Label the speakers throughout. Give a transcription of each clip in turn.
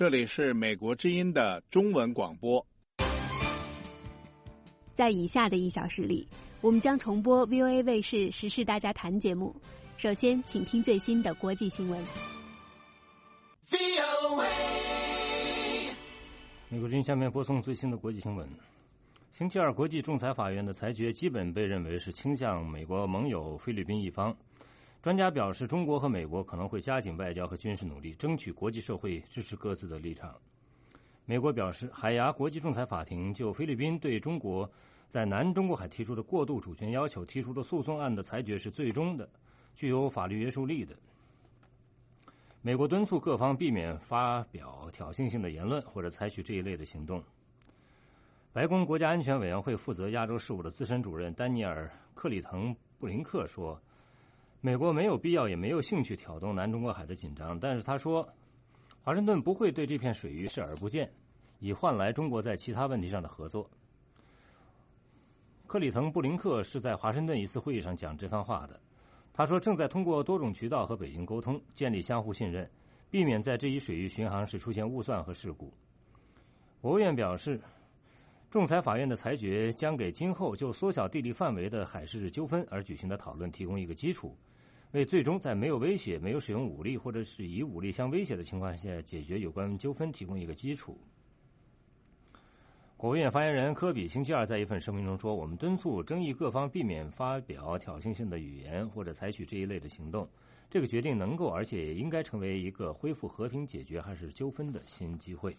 Speaker 1: 这里是美国之音的中文广播。
Speaker 2: 在以下的1小时里，我们将重播 VOA 卫视时事大家谈节目。首先请听最新的国际新闻。
Speaker 3: 美国之音下面播送最新的国际新闻。星期二，国际仲裁法院的裁决基本被认为是倾向美国盟友菲律宾一方。专家表示，中国和美国可能会加紧外交和军事努力，争取国际社会支持各自的立场。美国表示，海牙国际仲裁法庭就菲律宾对中国在南中国海提出的过渡主权要求提出的诉讼案的裁决是最终的，具有法律约束力的。美国敦促各方避免发表挑衅性的言论或者采取这一类的行动。白宫国家安全委员会负责亚洲事务的资深主任丹尼尔·克里滕布林克说，美国没有必要也没有兴趣挑动南中国海的紧张，但是他说，华盛顿不会对这片水域视而不见，以换来中国在其他问题上的合作。克里滕布林克是在华盛顿一次会议上讲这番话的。他说，正在通过多种渠道和北京沟通，建立相互信任，避免在这一水域巡航时出现误算和事故。国务院表示，仲裁法院的裁决将给今后就缩小地理范围的海事纠纷而举行的讨论提供一个基础，为最终在没有威胁、没有使用武力或者是以武力相威胁的情况下解决有关纠纷提供一个基础。国务院发言人科比星期二在一份声明中说，我们敦促争议各方避免发表挑衅性的语言或者采取这一类的行动，这个决定能够而且也应该成为一个恢复和平解决海事纠纷的新机会。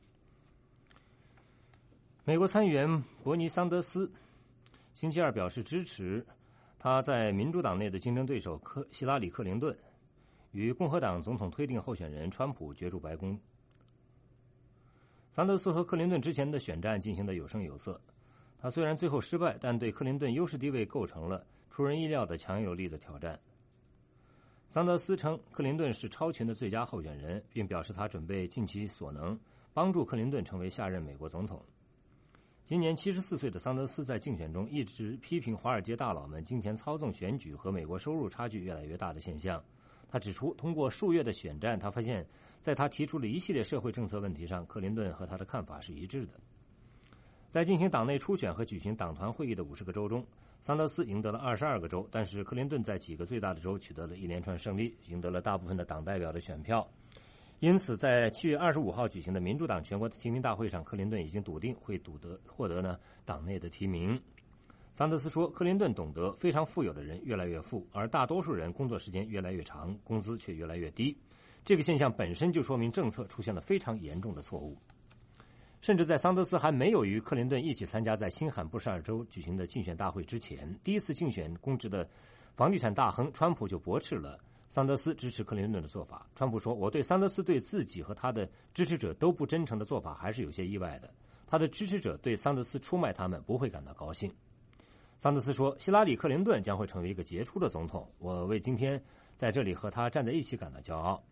Speaker 3: 美国参议员伯尼·桑德斯星期二表示支持他在民主党内的竞争对手希拉里·克林顿与共和党总统推定候选人川普角逐白宫。桑德斯和克林顿之前的选战进行得有声有色，他虽然最后失败，但对克林顿优势地位构成了出人意料的强有力的挑战。桑德斯称克林顿是超群的最佳候选人，并表示他准备尽其所能帮助克林顿成为下任美国总统。今年74岁的桑德斯在竞选中一直批评华尔街大佬们金钱操纵选举和美国收入差距越来越大的现象。他指出，通过数月的选战，他发现在他提出的一系列社会政策问题上，克林顿和他的看法是一致的。在进行党内初选和举行党团会议的50个州中，桑德斯赢得了22个州，但是克林顿在几个最大的州取得了一连串胜利，赢得了大部分的党代表的选票。因此在7月25号举行的民主党全国提名大会上，克林顿已经笃定会获得党内的提名。桑德斯说，克林顿懂得非常富有的人越来越富，而大多数人工作时间越来越长，工资却越来越低。这个现象本身就说明政策出现了非常严重的错误。甚至在桑德斯还没有与克林顿一起参加在新罕布什尔州举行的竞选大会之前，第一次竞选公职的房地产大亨川普就驳斥了桑德斯支持克林顿的做法。川普说，我对桑德斯对自己和他的支持者都不真诚的做法还是有些意外的，他的支持者对桑德斯出卖他们不会感到高兴。桑德斯说，希拉里·克林顿将会成为一个杰出的总统，我为今天在这里和他站在一起感到骄傲。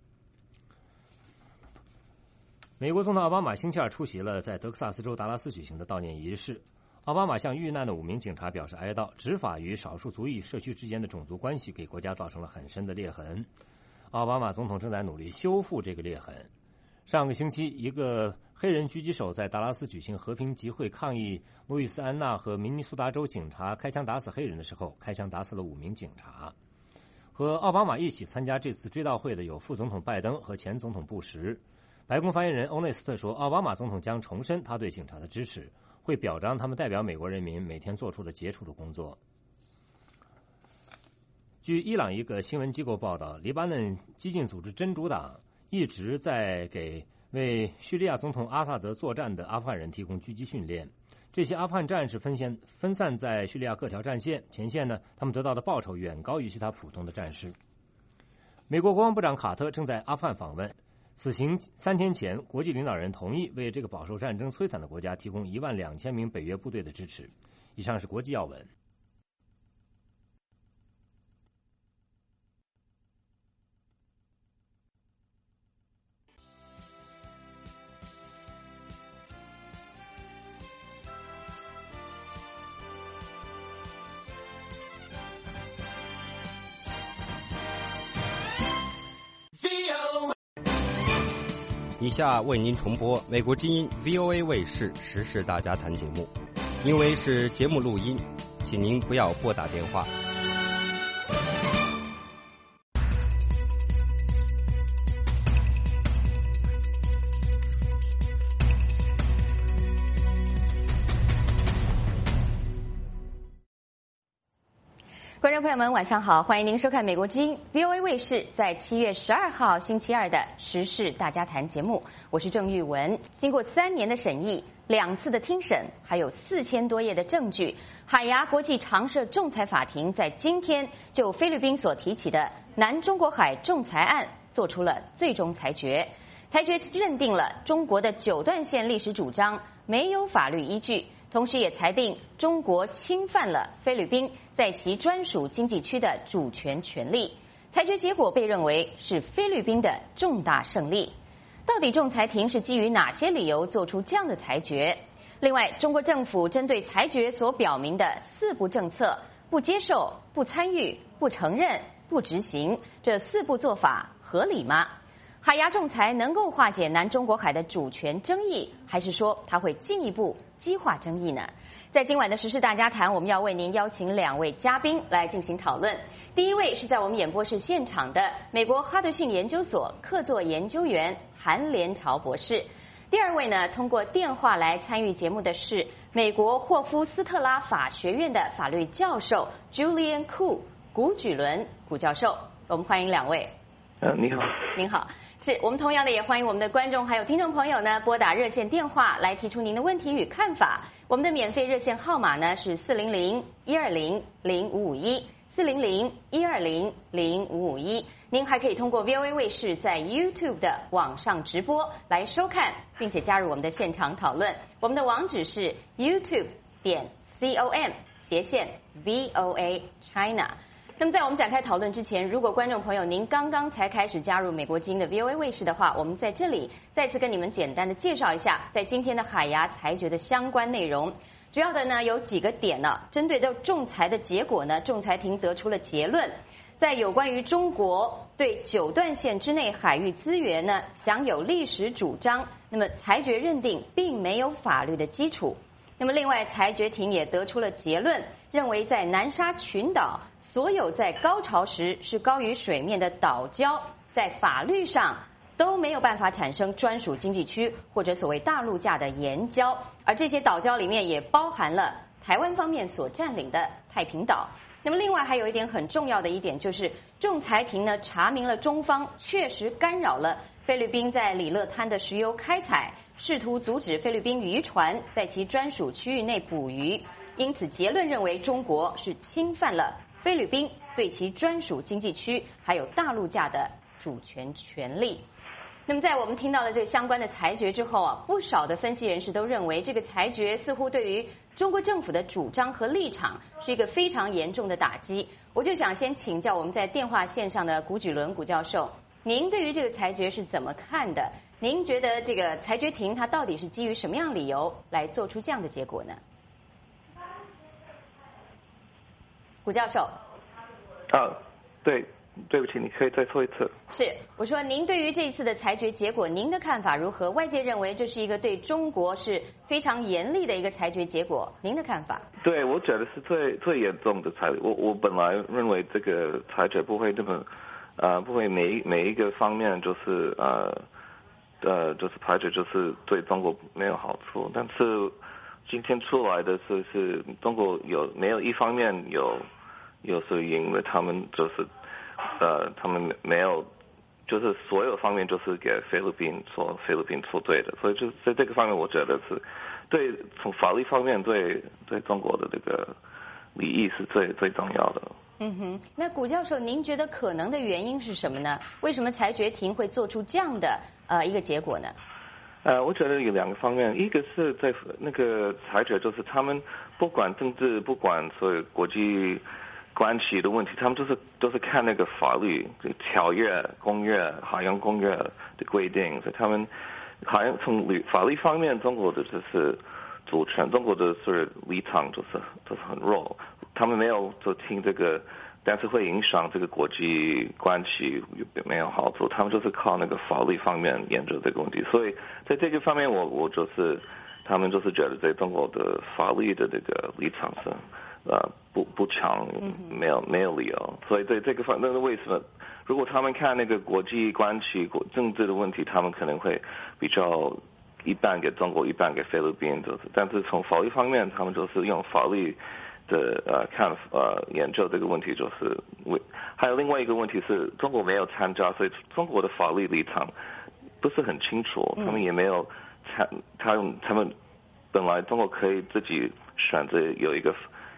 Speaker 3: 美国总统奥巴马星期二出席了在德克萨斯州达拉斯举行的悼念仪式。奥巴马向遇难的5名警察表示哀悼，执法与少数族裔社区之间的种族关系给国家造成了很深的裂痕。奥巴马总统正在努力修复这个裂痕。上个星期，一个黑人狙击手在达拉斯举行和平集会抗议路易斯安那和明尼苏达州警察开枪打死黑人的时候，开枪打死了5名警察。和奥巴马一起参加这次追悼会的有副总统拜登和前总统布什。白宫发言人欧内斯特说，奥巴马总统将重申他对警察的支持，会表彰他们代表美国人民每天做出的杰出的工作。据伊朗一个新闻机构报道，黎巴嫩激进组织真主党一直在给为叙利亚总统阿萨德作战的阿富汗人提供狙击训练。这些阿富汗战士分散在叙利亚各条战线前线呢，他们得到的报酬远高于其他普通的战士。美国国防部长卡特正在阿富汗访问，此行3天前，国际领导人同意为这个饱受战争摧残的国家提供12000名北约部队的支持。以上是国际要闻。
Speaker 4: 以下为您重播美国之音 VOA 卫视时事大家谈节目，因为是节目录音，请您不要拨打电话。
Speaker 5: 观众朋友们，晚上好！欢迎您收看美国之音 VOA 卫视在7月12号星期二的时事大家谈节目。我是郑玉文。经过3年的审议、2次的听审，还有4000多页的证据，海牙国际常设仲裁法庭在今天就菲律宾所提起的南中国海仲裁案做出了最终裁决。裁决认定了中国的9段线历史主张没有法律依据。同时也裁定中国侵犯了菲律宾在其专属经济区的主权权利。裁决结果被认为是菲律宾的重大胜利。到底仲裁庭是基于哪些理由做出这样的裁决？另外，中国政府针对裁决所表明的4不政策——不接受、不参与、不承认、不执行，这4不做法合理吗？海牙仲裁能够化解南中国海的主权争议，还是说它会进一步激化争议呢？在今晚的时事大家谈，我们要为您邀请2位嘉宾来进行讨论。第一位是在我们演播室现场的美国哈德逊研究所客座研究员韩连朝博士。第2位呢，通过电话来参与节目的是美国霍夫斯特拉法学院的法律教授 Julian Koo 古举伦古教授。我们欢迎2位。
Speaker 6: 你好。
Speaker 5: 您好。是我们同样的也欢迎我们的观众还有听众朋友呢拨打热线电话来提出您的问题与看法。我们的免费热线号码呢是400-120-0551 400-120-0551。您还可以通过 VOA 卫视在 YouTube 的网上直播来收看，并且加入我们的现场讨论。我们的网址是 youtube.com/VOA China。那么在我们展开讨论之前，如果观众朋友您刚刚才开始加入美国之音的 VOA 卫视的话，我们在这里再次跟你们简单的介绍一下在今天的海牙裁决的相关内容。主要的呢有几个点呢，针对这仲裁的结果呢，仲裁庭得出了结论，在有关于中国对9段线之内海域资源呢享有历史主张，那么裁决认定并没有法律的基础。那么另外裁决庭也得出了结论，认为在南沙群岛所有在高潮时是高于水面的岛礁，在法律上都没有办法产生专属经济区或者所谓大陆架的岩礁，而这些岛礁里面也包含了台湾方面所占领的太平岛。那么另外还有一点很重要的一点，就是仲裁庭呢查明了中方确实干扰了菲律宾在里勒滩的石油开采，试图阻止菲律宾渔船在其专属区域内捕鱼，因此结论认为中国是侵犯了菲律宾对其专属经济区还有大陆架的主权权利。那么在我们听到了这个相关的裁决之后啊，不少的分析人士都认为这个裁决似乎对于中国政府的主张和立场是一个非常严重的打击。我就想先请教我们在电话线上的古举伦古教授，您对于这个裁决是怎么看的？您觉得这个裁决庭它到底是基于什么样理由来做出这样的结果呢？古教授。
Speaker 6: 对不起，你可以再说一次。
Speaker 5: 是，我说您对于这一次的裁决结果，您的看法如何？外界认为这是一个对中国是非常严厉的一个裁决结果，您的看法？
Speaker 6: 对，我觉得是最严重的裁决。我本来认为这个裁决不会这么不会每一个方面就是就是裁决就是对中国没有好处，但是今天出来的是中国没有一方面有是赢了，他们就是他们没有就是所有方面就是给菲律宾错对的，所以就在这个方面我觉得是对从法律方面对中国的这个利益是最重要的。
Speaker 5: 那古教授，您觉得可能的原因是什么呢？为什么裁决庭会做出这样的一个结果呢？
Speaker 6: 我觉得有2个方面，一个是在那个裁决，就是他们不管政治，不管所有国际关系的问题，他们都是看那个法律、条约、公约、海洋公约的规定，所以他们好像从法律方面，中国的就是主权，中国的是立场就是很弱，他们没有就听这个但是会影响这个国际关系有没有好处，他们就是靠那个法律方面研究这个问题。所以在这个方面我就是他们就是觉得在中国的法律的这个立场是不强，没有理由。所以在这个方面，那为什么如果他们看那个国际关系政治的问题，他们可能会比较一半给中国，一半给菲律宾，就是。但是从法律方面，他们就是用法律的研究这个问题，就是还有另外一个问题是中国没有参加，所以中国的法律立场不是很清楚，他们也没有他们本来中国可以自己选择有一个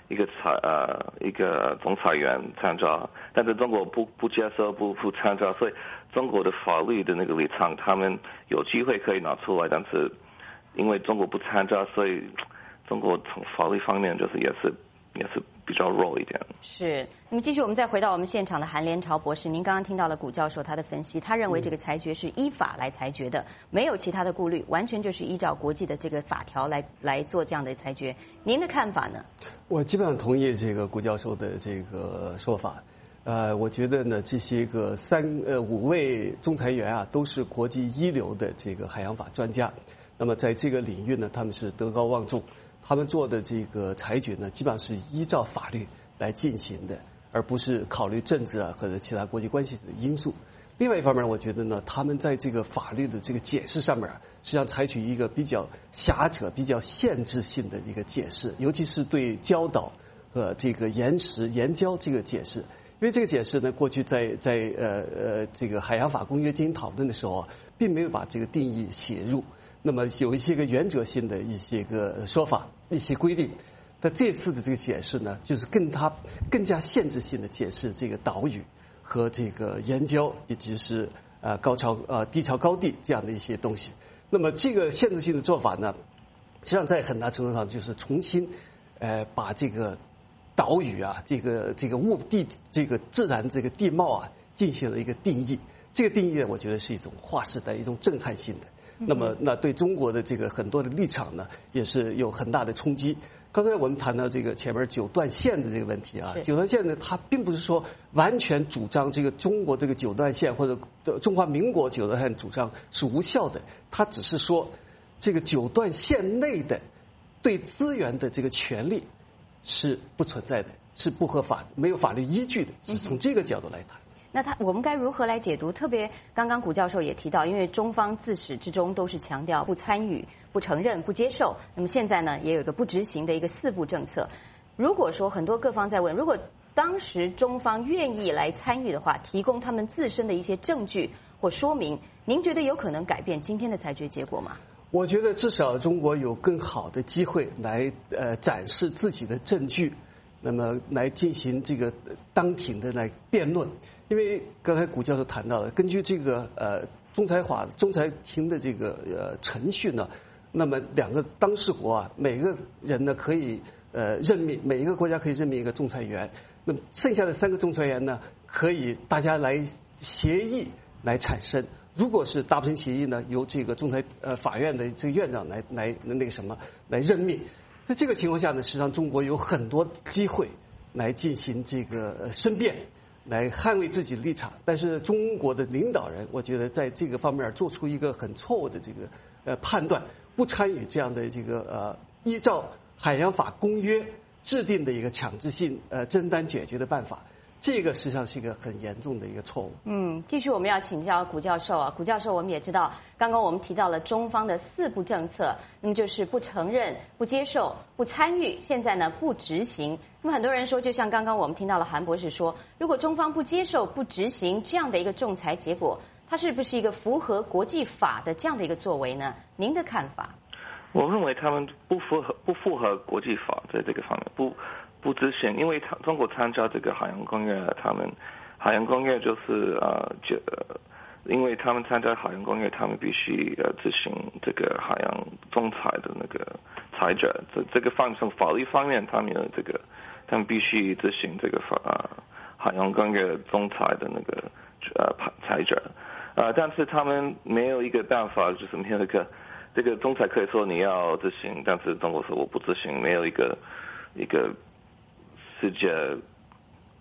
Speaker 6: 总裁员参加，但是中国不接受不参加，所以中国的法律的那个立场，他们有机会可以拿出来，但是因为中国不参加，所以中国从法律方面就是也是比较弱一点。
Speaker 5: 是，那么继续我们再回到我们现场的韩连朝博士，您刚刚听到了古教授他的分析，他认为这个裁决是依法来裁决的，没有其他的顾虑，完全就是依照国际的这个法条来做这样的裁决。您的看法呢？
Speaker 7: 我基本上同意这个古教授的这个说法。我觉得呢，这些个5位仲裁员啊，都是国际一流的这个海洋法专家。那么在这个领域呢，他们是德高望重。他们做的这个裁决呢，基本上是依照法律来进行的，而不是考虑政治啊或者其他国际关系的因素。另外一方面，我觉得呢，他们在这个法律的这个解释上面啊，实际上采取一个比较狭窄、比较限制性的一个解释，尤其是对礁岛和这个岩礁这个解释。因为这个解释呢，过去在这个海洋法公约进行讨论的时候啊，并没有把这个定义写入。那么有一些个原则性的一些个说法、一些规定，但这次的这个解释呢，就是更加限制性的解释这个岛屿和这个岩礁，以及是低潮高地这样的一些东西。那么这个限制性的做法呢，实际上在很大程度上就是重新把这个岛屿啊，这个这个自然这个地貌啊，进行了一个定义。这个定义呢，我觉得是一种划时代、一种震撼性的。那么，那对中国的这个很多的立场呢，也是有很大的冲击。刚才我们谈到这个前面9段线的这个问题啊，9段线呢，它并不是说完全主张这个中国这个9段线或者中华民国9段线主张是无效的，它只是说这个9段线内的对资源的这个权利是不存在的，是不合法的，没有法律依据的，是从这个角度来谈。
Speaker 5: 那我们该如何来解读？特别刚刚古教授也提到，因为中方自始至终都是强调不参与、不承认、不接受。那么现在呢，也有一个不执行的一个4步政策。如果说很多各方在问，如果当时中方愿意来参与的话，提供他们自身的一些证据或说明，您觉得有可能改变今天的裁决结果吗？
Speaker 7: 我觉得至少中国有更好的机会来展示自己的证据，那么来进行这个当庭的来辩论。因为刚才古教授谈到了，根据这个仲裁庭的这个程序呢，那么2个当事国啊，每个人呢可以任命，每一个国家可以任命一个仲裁员，那么剩下的3个仲裁员呢，可以大家来协议来产生。如果是达不成协议呢，由这个仲裁法院的这个院长来任命。在这个情况下呢，实际上中国有很多机会来进行这个申辩，来捍卫自己的立场。但是中国的领导人，我觉得在这个方面做出一个很错误的这个判断，不参与这样的这个依照海洋法公约制定的一个强制性争端解决的办法。这个实际上是一个很严重的一个错误。
Speaker 5: 继续我们要请教古教授啊。古教授，我们也知道，刚刚我们提到了中方的4步政策，那么就是不承认、不接受、不参与，现在呢不执行。那么很多人说，就像刚刚我们听到了韩博士说，如果中方不接受、不执行这样的一个仲裁结果，它是不是一个符合国际法的这样的一个作为呢？您的看法？
Speaker 6: 我认为他们不符合国际法，在这个方面不执行，因为中国参加这个海洋公约，他们海洋公约就是因为他们参加海洋公约，他们必须执行这个海洋仲裁的那个裁决。这个从法律方面，他们有这个，他们必须执行这个海洋公约仲裁的那个裁决。但是他们没有一个办法，就是没有一个这个仲裁可以说你要执行，但是中国说我不执行，没有一个世界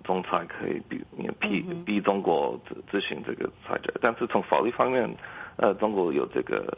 Speaker 6: 仲裁可以逼中国执行这个裁决，但是从法律方面，中国有这个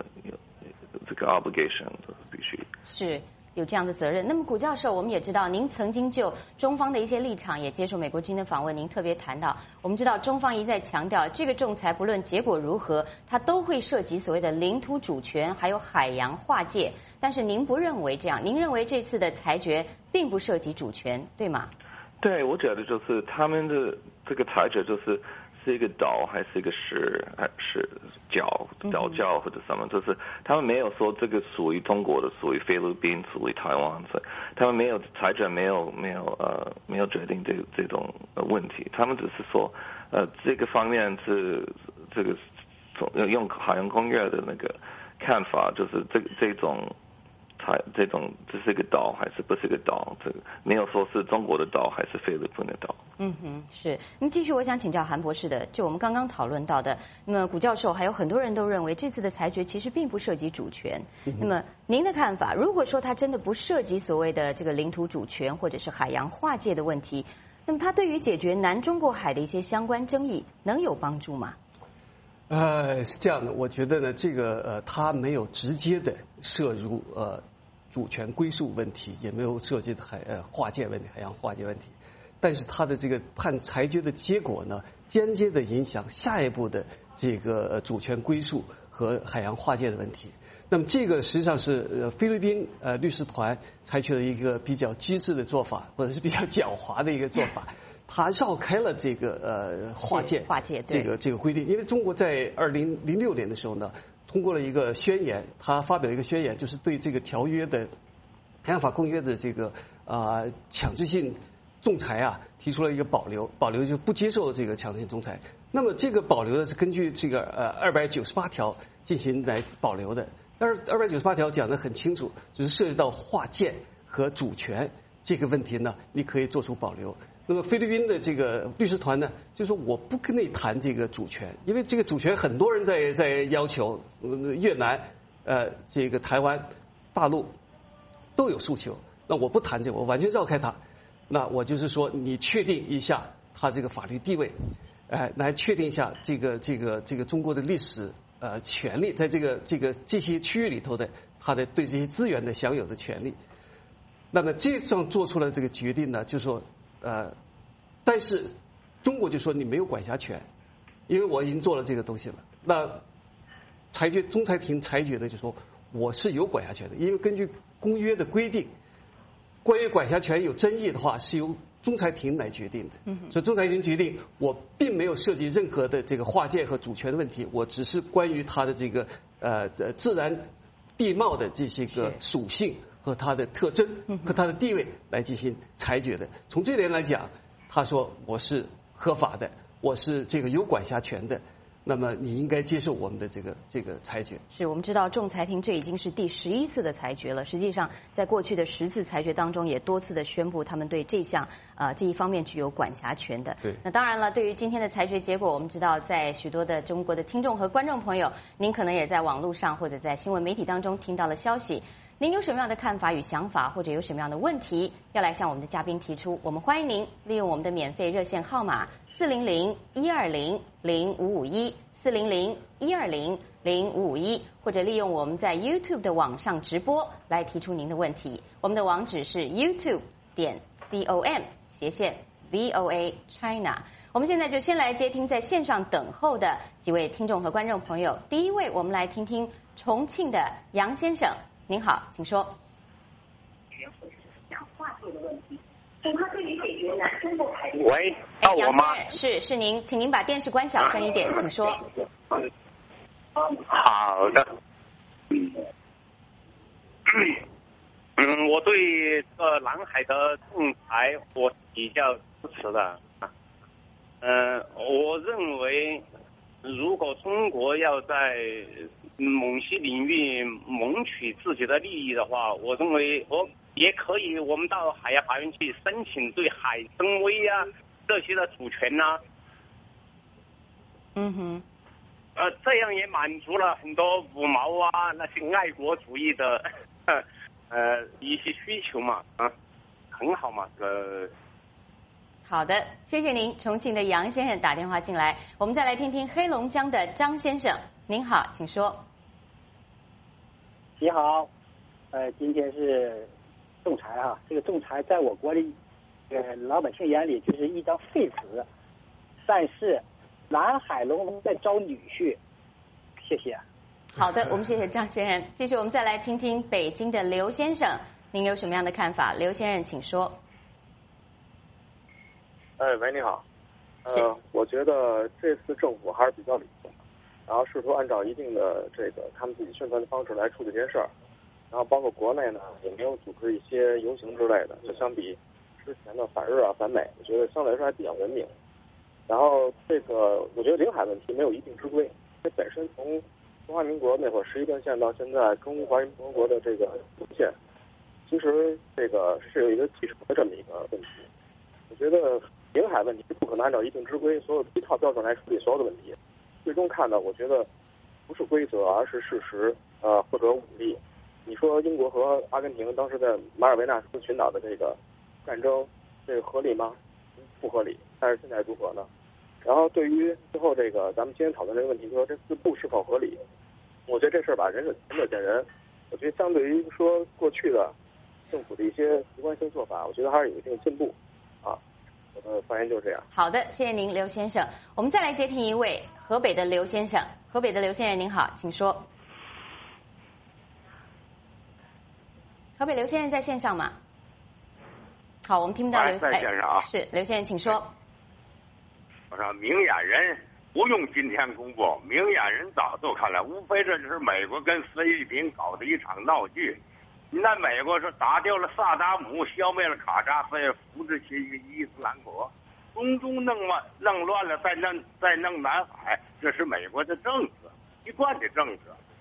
Speaker 6: obligation， 必须
Speaker 5: 是有这样的责任。那么古教授，我们也知道您曾经就中方的一些立场也接受美国之音的访问，您特别谈到，我们知道中方一再强调，这个仲裁不论结果如何，它都会涉及所谓的领土主权还有海洋划界。但是您不认为这样，您认为这次的裁决并不涉及主权，对吗？
Speaker 6: 对，我觉得就是他们的这个裁决是一个岛还是一个还是岛或者什么，就是他们没有说这个属于中国的，属于菲律宾，属于台湾，所以他们没有裁决，没有决定这种问题，他们只是说这个方面是这个用海洋公约的那个看法，就是这种这是一个岛还是不是一个岛？这个没有说是中国的岛还是菲律宾的岛。
Speaker 5: 是。那么继续，我想请教韩博士的，就我们刚刚讨论到的，那么古教授还有很多人都认为这次的裁决其实并不涉及主权。那么您的看法，如果说它真的不涉及所谓的这个领土主权或者是海洋划界的问题，那么它对于解决南中国海的一些相关争议能有帮助吗？
Speaker 7: 是这样的，我觉得呢，这个它没有直接的涉入主权归属问题，也没有涉及划界问题、海洋划界问题，但是它的这个裁决的结果呢，间接的影响下一步的这个主权归属和海洋划界的问题。那么这个实际上是菲律宾律师团采取了一个比较机智的做法，或者是比较狡猾的一个做法。他绕开了这个划界这个规定，因为中国在2006年的时候呢，通过了一个宣言，他发表了一个宣言，就是对这个条约的海洋法公约的这个强制性仲裁提出了一个保留就不接受这个强制性仲裁。那么这个保留呢是根据这个298条进行来保留的，但是298条讲得很清楚，只是涉及到划界和主权这个问题呢，你可以做出保留。那么菲律宾的这个律师团呢，就说我不跟你谈这个主权，因为这个主权很多人在要求，越南、这个台湾、大陆都有诉求，那我不谈这个，我完全绕开它。那我就是说，你确定一下它这个法律地位，来确定一下这个中国的历史权利，在这些区域里头的它的对这些资源的享有的权利。那么这样做出了这个决定呢，就说。但是中国就说你没有管辖权，因为我已经做了这个东西了。那仲裁庭裁决的就说我是有管辖权的，因为根据公约的规定，关于管辖权有争议的话是由仲裁庭来决定的。所以仲裁庭决定我并没有涉及任何的这个划界和主权的问题，我只是关于它的这个自然地貌的这些个属性和它的特征和它的地位来进行裁决的。从这点来讲，他说我是合法的，我是这个有管辖权的，那么你应该接受我们的这个裁决。
Speaker 5: 是我们知道仲裁庭这已经是第11次的裁决了，实际上在过去的10次裁决当中也多次的宣布他们对这一方面具有管辖权的。
Speaker 7: 对。
Speaker 5: 那当然了，对于今天的裁决结果，我们知道在许多的中国的听众和观众朋友，您可能也在网络上或者在新闻媒体当中听到了消息。您有什么样的看法与想法，或者有什么样的问题要来向我们的嘉宾提出？我们欢迎您利用我们的免费热线号码400-120-0551，400-120-0551，或者利用我们在 YouTube 的网上直播来提出您的问题。我们的网址是 youtube.com/VOA China。我们现在就先来接听在线上等候的几位听众和观众朋友。第一位，我们来听听重庆的杨先生。您好，请说。
Speaker 8: 喂，到我吗？
Speaker 5: 是您，请您把电视关小声一点，请说。
Speaker 8: 好的。我对南海的仲裁我比较支持的。我认为，如果中国要在某些领域谋取自己的利益的话，我认为也可以，我们到海洋法院去申请对海参崴这些的主权这样也满足了很多五毛那些爱国主义的一些需求嘛很好嘛
Speaker 5: 好， 好的，谢谢您。重庆的杨先生打电话进来，我们再来听听黑龙江的张先生。您好，请说。
Speaker 9: 你好，今天是仲裁啊，这个仲裁在我国的老百姓眼里就是一张废纸，但是南海龙王在招女婿，谢谢。
Speaker 5: 好的，我们谢谢张先生。继续，我们再来听听北京的刘先生，您有什么样的看法？刘先生，请说。
Speaker 10: 喂，你好。我觉得这次政府还是比较理性的，然后试图按照一定的他们自己宣传的方式来处理这件事儿，然后包括国内呢也没有组织一些游行之类的，就相比之前的反日啊、反美，我觉得相对来说还比较文明。然后我觉得领海问题没有一定之规，因为本身从中华民国那会儿11段线到现在中华人民共和国的这个路线，其实是有一个继承的这么一个问题。我觉得领海问题是不可能按照一定之规所有一套标准来处理所有的问题，最终看的我觉得不是规则，而是事实或者武力。你说英国和阿根廷当时在马尔维纳斯群岛的这个战争，这个合理吗？不合理。但是现在如何呢？然后对于最后咱们今天讨论这个问题，就说这4步是否合理？我觉得这事儿吧，仁者见仁。我觉得相对于说过去的政府的一些习惯性做法，我觉得还是有一定进步啊。我的发言就是这样。
Speaker 5: 好的，谢谢您，刘先生。我们再来接听一位河北的刘先生。河北的刘先生您好，请说。河北刘先生在线上吗？好，我们听不到刘
Speaker 11: 在线上啊。
Speaker 5: 是刘先生，请说。
Speaker 11: 我说明眼人不用今天公布，明眼人早就看了，无非这就是美国跟菲律宾搞的一场闹剧。那美国是打掉了萨达姆，消灭了卡扎菲，扶植起一个伊斯兰国，中东弄乱了，再弄南海，这是美国的政治，一贯的政治。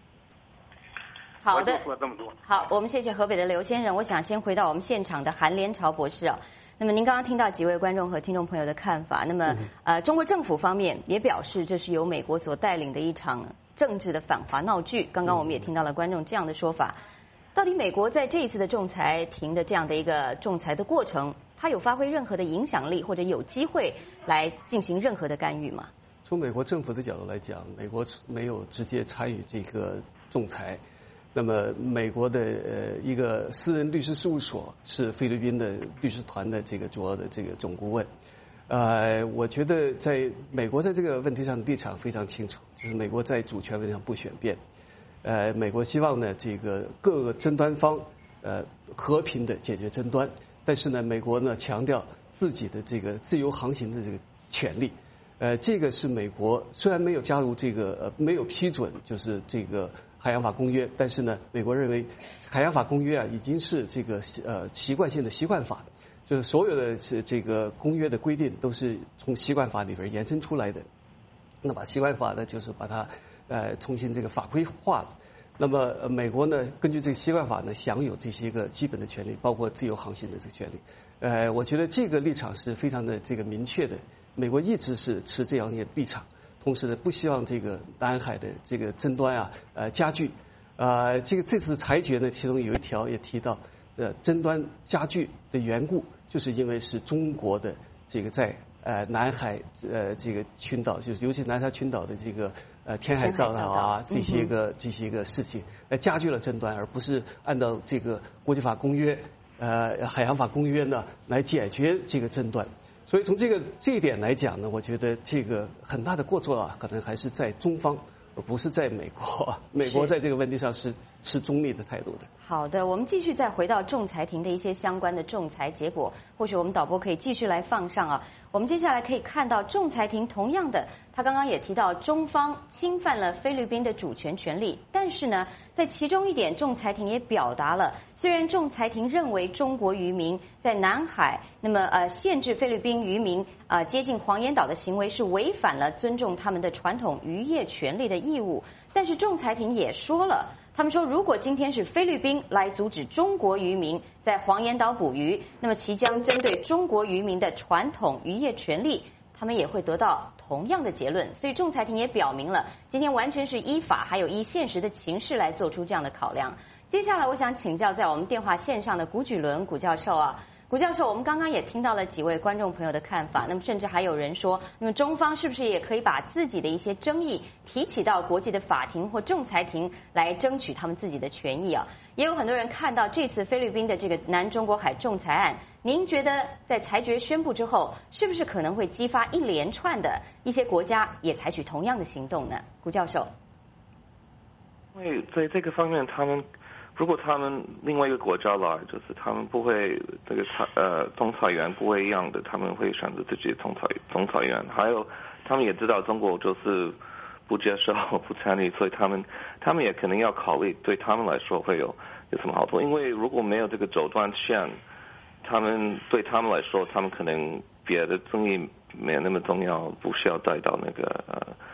Speaker 5: 好的，
Speaker 11: 我就说这么多。
Speaker 5: 好，我们谢谢河北的刘先生。我想先回到我们现场的韩连朝博士啊。那么您刚刚听到几位观众和听众朋友的看法，那么中国政府方面也表示这是由美国所带领的一场政治的反华闹剧。刚刚我们也听到了观众这样的说法。到底美国在这一次的仲裁庭的这样的一个仲裁的过程，它有发挥任何的影响力，或者有机会来进行任何的干预吗？
Speaker 7: 从美国政府的角度来讲，美国没有直接参与这个仲裁。那么，美国的一个私人律师事务所是菲律宾的律师团的这个主要的这个总顾问。我觉得在美国在这个问题上的立场非常清楚，就是美国在主权问题上不选边。美国希望呢，这个各个争端方和平的解决争端，但是呢，美国呢强调自己的这个自由航行的这个权利。这个是美国虽然没有加入这个没有批准就是这个海洋法公约，但是呢，美国认为海洋法公约啊已经是这个习惯性的习惯法，就是所有的这个公约的规定都是从习惯法里边延伸出来的。那把习惯法呢，就是把它重新这个法规化了。那么美国呢，根据这个习惯法呢，享有这些个基本的权利，包括自由航行的这个权利。我觉得这个立场是非常的这个明确的。美国一直是持这样一个立场，同时呢，不希望这个南海的这个争端啊加剧。这次裁决呢，其中有一条也提到，争端加剧的缘故，就是因为是中国的这个在南海这个群岛，就是尤其南沙群岛的这个填海造岛啊这些个事情，加剧了争端，而不是按照这个国际法公约海洋法公约呢来解决这个争端。所以从这一点来讲呢，我觉得这个很大的过错啊，可能还是在中方，而不是在美国。美国在这个问题上是持中立的态度的。
Speaker 5: 好的，我们继续再回到仲裁庭的一些相关的仲裁结果，或许我们导播可以继续来放上啊。我们接下来可以看到，仲裁庭同样的，他刚刚也提到中方侵犯了菲律宾的主权权利，但是呢，在其中一点，仲裁庭也表达了，虽然仲裁庭认为中国渔民在南海那么限制菲律宾渔民接近黄岩岛的行为是违反了尊重他们的传统渔业权利的义务，但是仲裁庭也说了。他们说，如果今天是菲律宾来阻止中国渔民在黄岩岛捕鱼，那么其将针对中国渔民的传统渔业权利，他们也会得到同样的结论。所以仲裁庭也表明了，今天完全是依法还有依现实的情势来做出这样的考量。接下来我想请教在我们电话线上的古举伦古教授啊， 古教授，我们刚刚也听到了几位观众朋友的看法，那么甚至还有人说，那么中方是不是也可以把自己的一些争议提起到国际的法庭或仲裁庭来争取他们自己的权益啊？也有很多人看到这次菲律宾的这个南中国海仲裁案，您觉得在裁决宣布之后，是不是可能会激发一连串的一些国家也采取同样的行动呢？古教授，
Speaker 6: 因为在这个方面，如果他们另外一个国家来，就是他们不会这个仲裁员不会一样的，他们会选择自己的仲裁员。还有他们也知道中国就是不接受不参与，所以他们也可能要考虑对他们来说会有什么好处。因为如果没有这个走断线，对他们来说，他们可能别的争议没有那么重要，不需要带到那个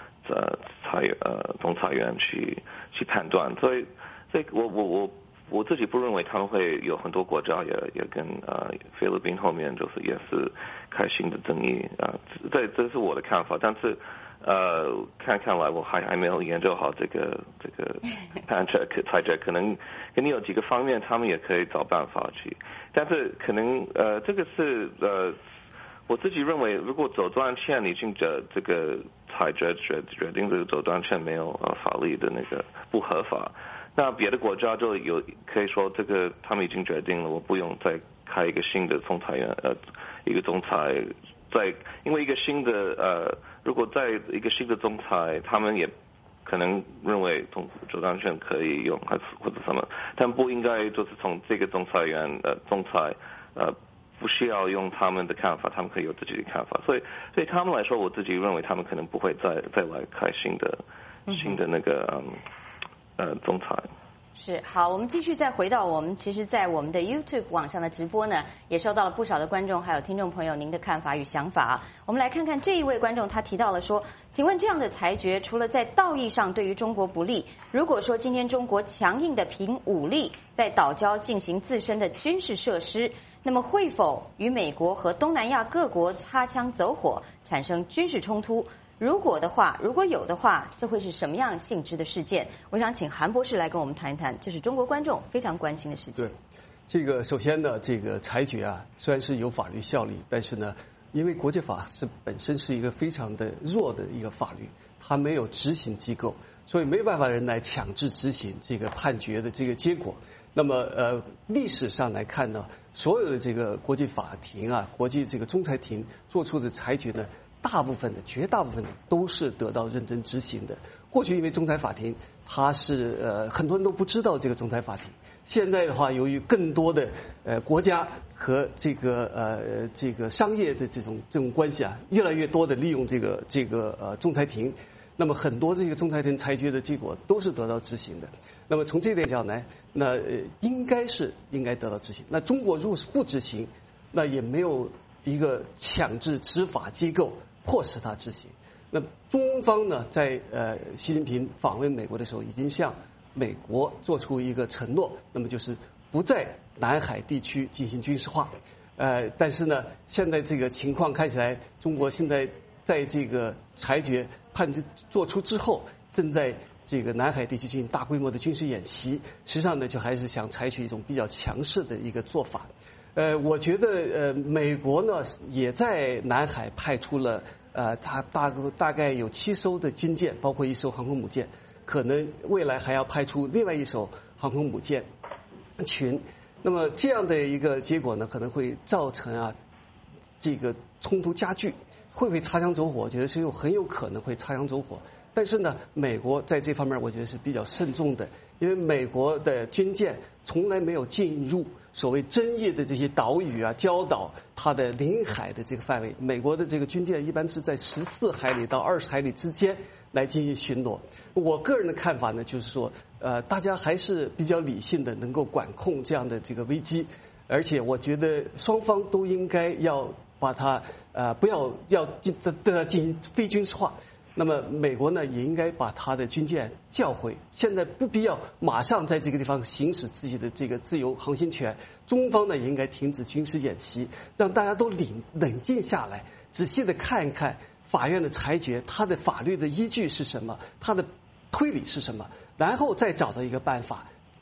Speaker 6: 仲裁员去判断。所以我自己不认为他们会有很多国家也跟菲律宾后面就是也是开新的争议这是我的看法。但是看来我还没有研究好这个裁决，可能有几个方面他们也可以找办法去，但是可能这个是我自己认为，如果走断线已经这个裁决决定这个走断线没有法律的那个不合法，那别的国家就可以说这个他们已经决定了，我不用再开一个新的仲裁员一个仲裁，因为一个新的如果在一个新的仲裁，他们也可能认为走断线可以用还是或者什么，但不应该就是从这个仲裁员仲裁不需要用他们的看法，他们可以有自己的看法。所以对他们来说，我自己认为他们可能不会再来开新的那个仲裁。
Speaker 5: 是，好，我们继续再回到我们其实在我们的 YouTube 网上的直播呢，也收到了不少的观众还有听众朋友您的看法与想法。我们来看看这一位观众，他提到了说，请问这样的裁决除了在道义上对于中国不利，如果说今天中国强硬的凭武力在岛礁进行自身的军事设施，那么会否与美国和东南亚各国擦枪走火，产生军事冲突？如果有的话，这会是什么样性质的事件？我想请韩博士来跟我们谈一谈，这是中国观众非常关心的事情。
Speaker 7: 对，这个首先呢，这个裁决啊，虽然是有法律效力，但是呢，因为国际法本身是一个非常的弱的一个法律，它没有执行机构，所以没有办法人来强制执行这个判决的这个结果。那么历史上来看呢，所有的这个国际法庭啊，国际这个仲裁庭做出的裁决呢，绝大部分的都是得到认真执行的。过去因为仲裁法庭它是很多人都不知道这个仲裁法庭，现在的话由于更多的国家和这个商业的这种关系啊，越来越多的利用这个仲裁庭，那么很多这个仲裁庭裁决的结果都是得到执行的。那么从这一点讲呢，那应该得到执行。那中国如果是不执行，那也没有一个强制执法机构迫使他执行。那中方呢，在习近平访问美国的时候，已经向美国做出一个承诺，那么就是不在南海地区进行军事化。但是呢，现在这个情况看起来，中国现在在这个裁决判决做出之后，正在这个南海地区进行大规模的军事演习，实际上呢，就还是想采取一种比较强势的一个做法。我觉得美国呢也在南海派出了它大概有7艘的军舰，包括1艘航空母舰，可能未来还要派出另外1艘航空母舰群。那么这样的一个结果呢，可能会造成这个冲突加剧，会不会擦枪走火？我觉得是很有可能会擦枪走火。但是呢，美国在这方面我觉得是比较慎重的，因为美国的军舰从来没有进入所谓争议的这些岛屿啊、礁岛它的领海的这个范围。美国的这个军舰一般是在14海里到20海里之间来进行巡逻。我个人的看法呢，就是说，大家还是比较理性的，能够管控这样的这个危机，而且我觉得双方都应该要把它不要进行非军事化。那么美国呢，也应该把他的军舰叫回，现在不必要马上在这个地方行使自己的这个自由航行权。中方呢，也应该停止军事演习，让大家都冷静下来，仔细的看一看法院的裁决，它的法律的依据是什么，它的推理是什么，然后再找到一个办法，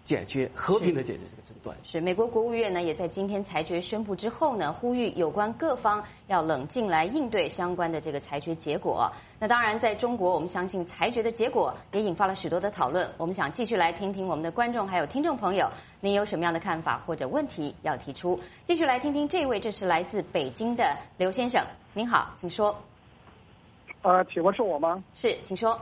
Speaker 7: 和平的解决这个争端。
Speaker 5: 是美国国务院呢，也在今天裁决宣布之后呢，呼吁有关各方要冷静来应对相关的这个裁决结果。那当然，在中国，我们相信裁决的结果也引发了许多的讨论。我们想继续来听听我们的观众还有听众朋友，您有什么样的看法或者问题要提出？继续来听听这位，这是来自北京的刘先生，您好，请说。
Speaker 12: 请问是我吗？
Speaker 5: 是，请说。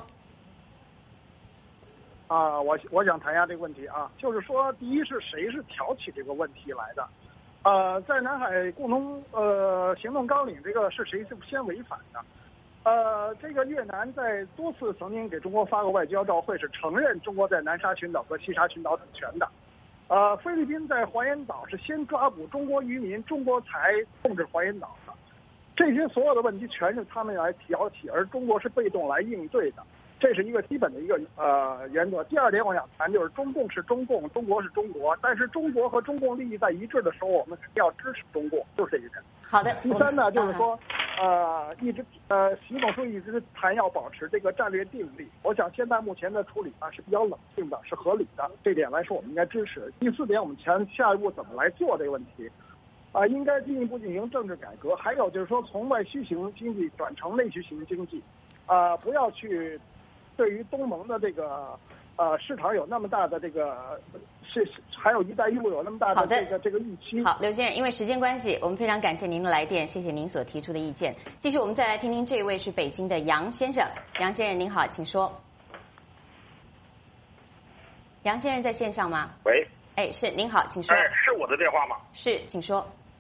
Speaker 12: 我想谈一下这个问题啊，就是说，第一是谁是挑起这个问题来的？在南海共同行动纲领，这个是谁先违反的？这个越南在多次曾经给中国发过外交照会，是承认中国在南沙群岛和西沙群岛主权的。菲律宾在黄岩岛是先抓捕中国渔民，中国才控制黄岩岛的。这些所有的问题全是他们来挑起，而中国是被动来应对的。这是一个基本的一个原则。第二点我想谈就是中共是中共，中国是中国，但是中国和中共利益在一致的时候，我们肯定要支持中共，就是这一点。
Speaker 5: 好的。
Speaker 12: 第三呢，就是说习总书记一直谈要保持这个战略定力。我想现在目前的处理是比较冷静的，是合理的，这点来说我们应该支持。第四点，我们下一步怎么来做这个问题？应该进一步进行政治改革，还有就是说从外需型经济转成内需型经济，不要去。对于东盟的这个市场有那么大的这个还有一带一路有那么大的这个预期。
Speaker 5: 好，刘先生，因为时间关系，我们非常感谢您的来电，谢谢您所提出的意见。继续，我们再来听听这位是北京的杨先生。杨先生您好，请说。杨先生在线上吗？
Speaker 13: 喂。
Speaker 5: 是，您好，请说。
Speaker 13: 是我的电话吗？
Speaker 5: 是，请说。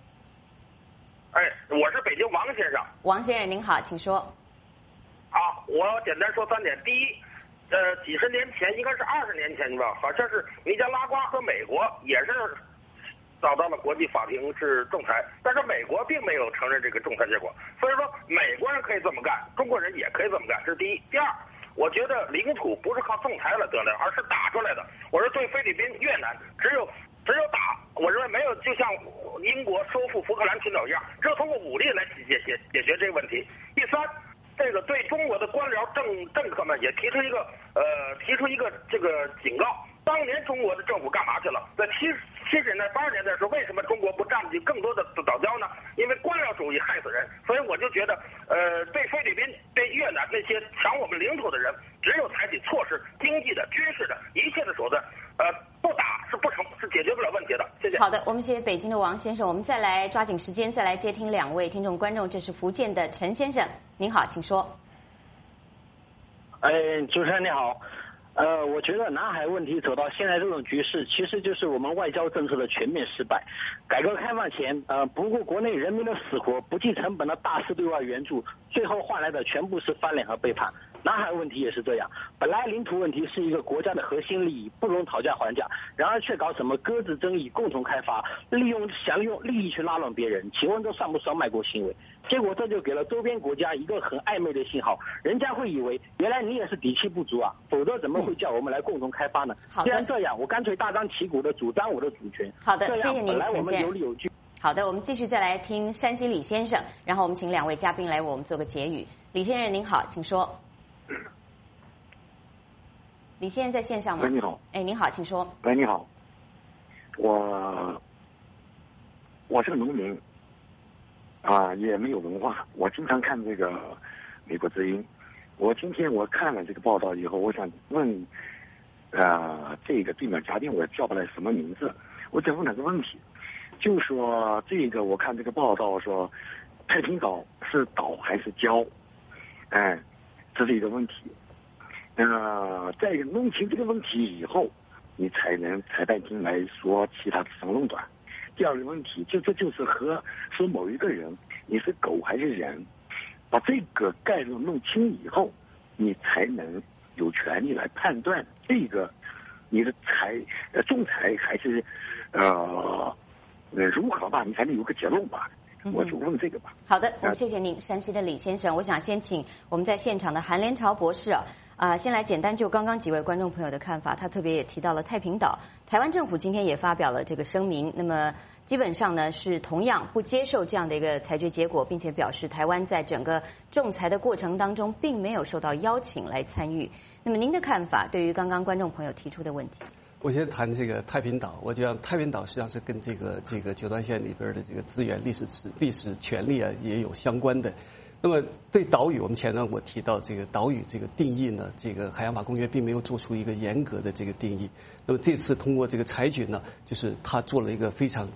Speaker 13: 我是北京王先生。
Speaker 5: 王先生您好，请说。
Speaker 13: 我简单说3点。第一，几十年前，应该是20年前吧，好像是尼加拉瓜和美国也是找到了国际法庭是仲裁，但是美国并没有承认这个仲裁结果。所以说，美国人可以这么干，中国人也可以这么干，这是第一。第二，我觉得领土不是靠仲裁来得来，而是打出来的。我说对菲律宾、越南，只有打，我认为没有就像英国收复福克兰群岛一样，只有通过武力来解决这个问题。第三。这个对中国的官僚政客们也提出一个这个警告。当年中国的政府干嘛去了？在70年代、80年代的时候，为什么中国不占据更多的岛礁呢？因为官僚主义害死人。所以我就觉得，对菲律宾、对越南那些抢我们领土的人，只有采取措施，经济的、军事的一切的手段，不打是解决不了问题的。谢谢。
Speaker 5: 好的，我们谢谢北京的王先生。我们再来抓紧时间，再来接听2位听众观众。这是福建的陈先生，您好，请说。
Speaker 14: 主持人你好。我觉得南海问题走到现在这种局势，其实就是我们外交政策的全面失败。改革开放前，不顾国内人民的死活，不计成本的大肆对外援助，最后换来的全部是翻脸和背叛。南海问题也是这样，本来领土问题是一个国家的核心利益，不容讨价还价，然而却搞什么搁置争议、共同开发，想利用利益去拉拢别人，请问这算不算卖国行为？结果这就给了周边国家一个很暧昧的信号，人家会以为原来你也是底气不足啊，否则怎么会叫我们来共同开发呢？既然这样，我干脆大张旗鼓的主张我的主权。
Speaker 5: 好的，谢谢您，
Speaker 14: 本来我们有理有据。
Speaker 5: 好的，我们继续再来听山西李先生，然后我们请2位嘉宾来为我们做个结语。李先生您好，请说。李先生在线上吗？
Speaker 15: 喂，你好。
Speaker 5: 您好，请说。
Speaker 15: 喂，你好。我是个农民，也没有文化，我经常看这个美国之音。今天我看了这个报道以后，我想问，这个对面嘉宾我叫不来什么名字，我想问他个问题，就是说这个我看这个报道说，太平岛是岛还是礁？这是一个问题。在弄清这个问题以后，你才能裁判庭来说其他的什么论断。第二个问题，这就是和说某一个人你是狗还是人，把这个概论弄清以后，你才能有权利来判断这个你的仲裁还是如何吧，你才能有个结论吧。我就问这个吧。
Speaker 5: 好的，我们谢谢您，山西的李先生。我想先请我们在现场的韩连朝博士先来简单就刚刚几位观众朋友的看法。他特别也提到了太平岛，台湾政府今天也发表了这个声明，那么基本上呢是同样不接受这样的一个裁决结果，并且表示台湾在整个仲裁的过程当中并没有受到邀请来参与。那么您的看法对于刚刚观众朋友提出的问题？
Speaker 7: 我先谈这个太平岛，我觉得太平岛实际上是跟这个九段线里边的这个资源、历史权利啊也有相关的。那么对岛屿，我们前段我提到这个岛屿这个定义呢，这个海洋法公约并没有做出一个严格的这个定义。那么这次通过这个裁决呢，就是他做了一个非常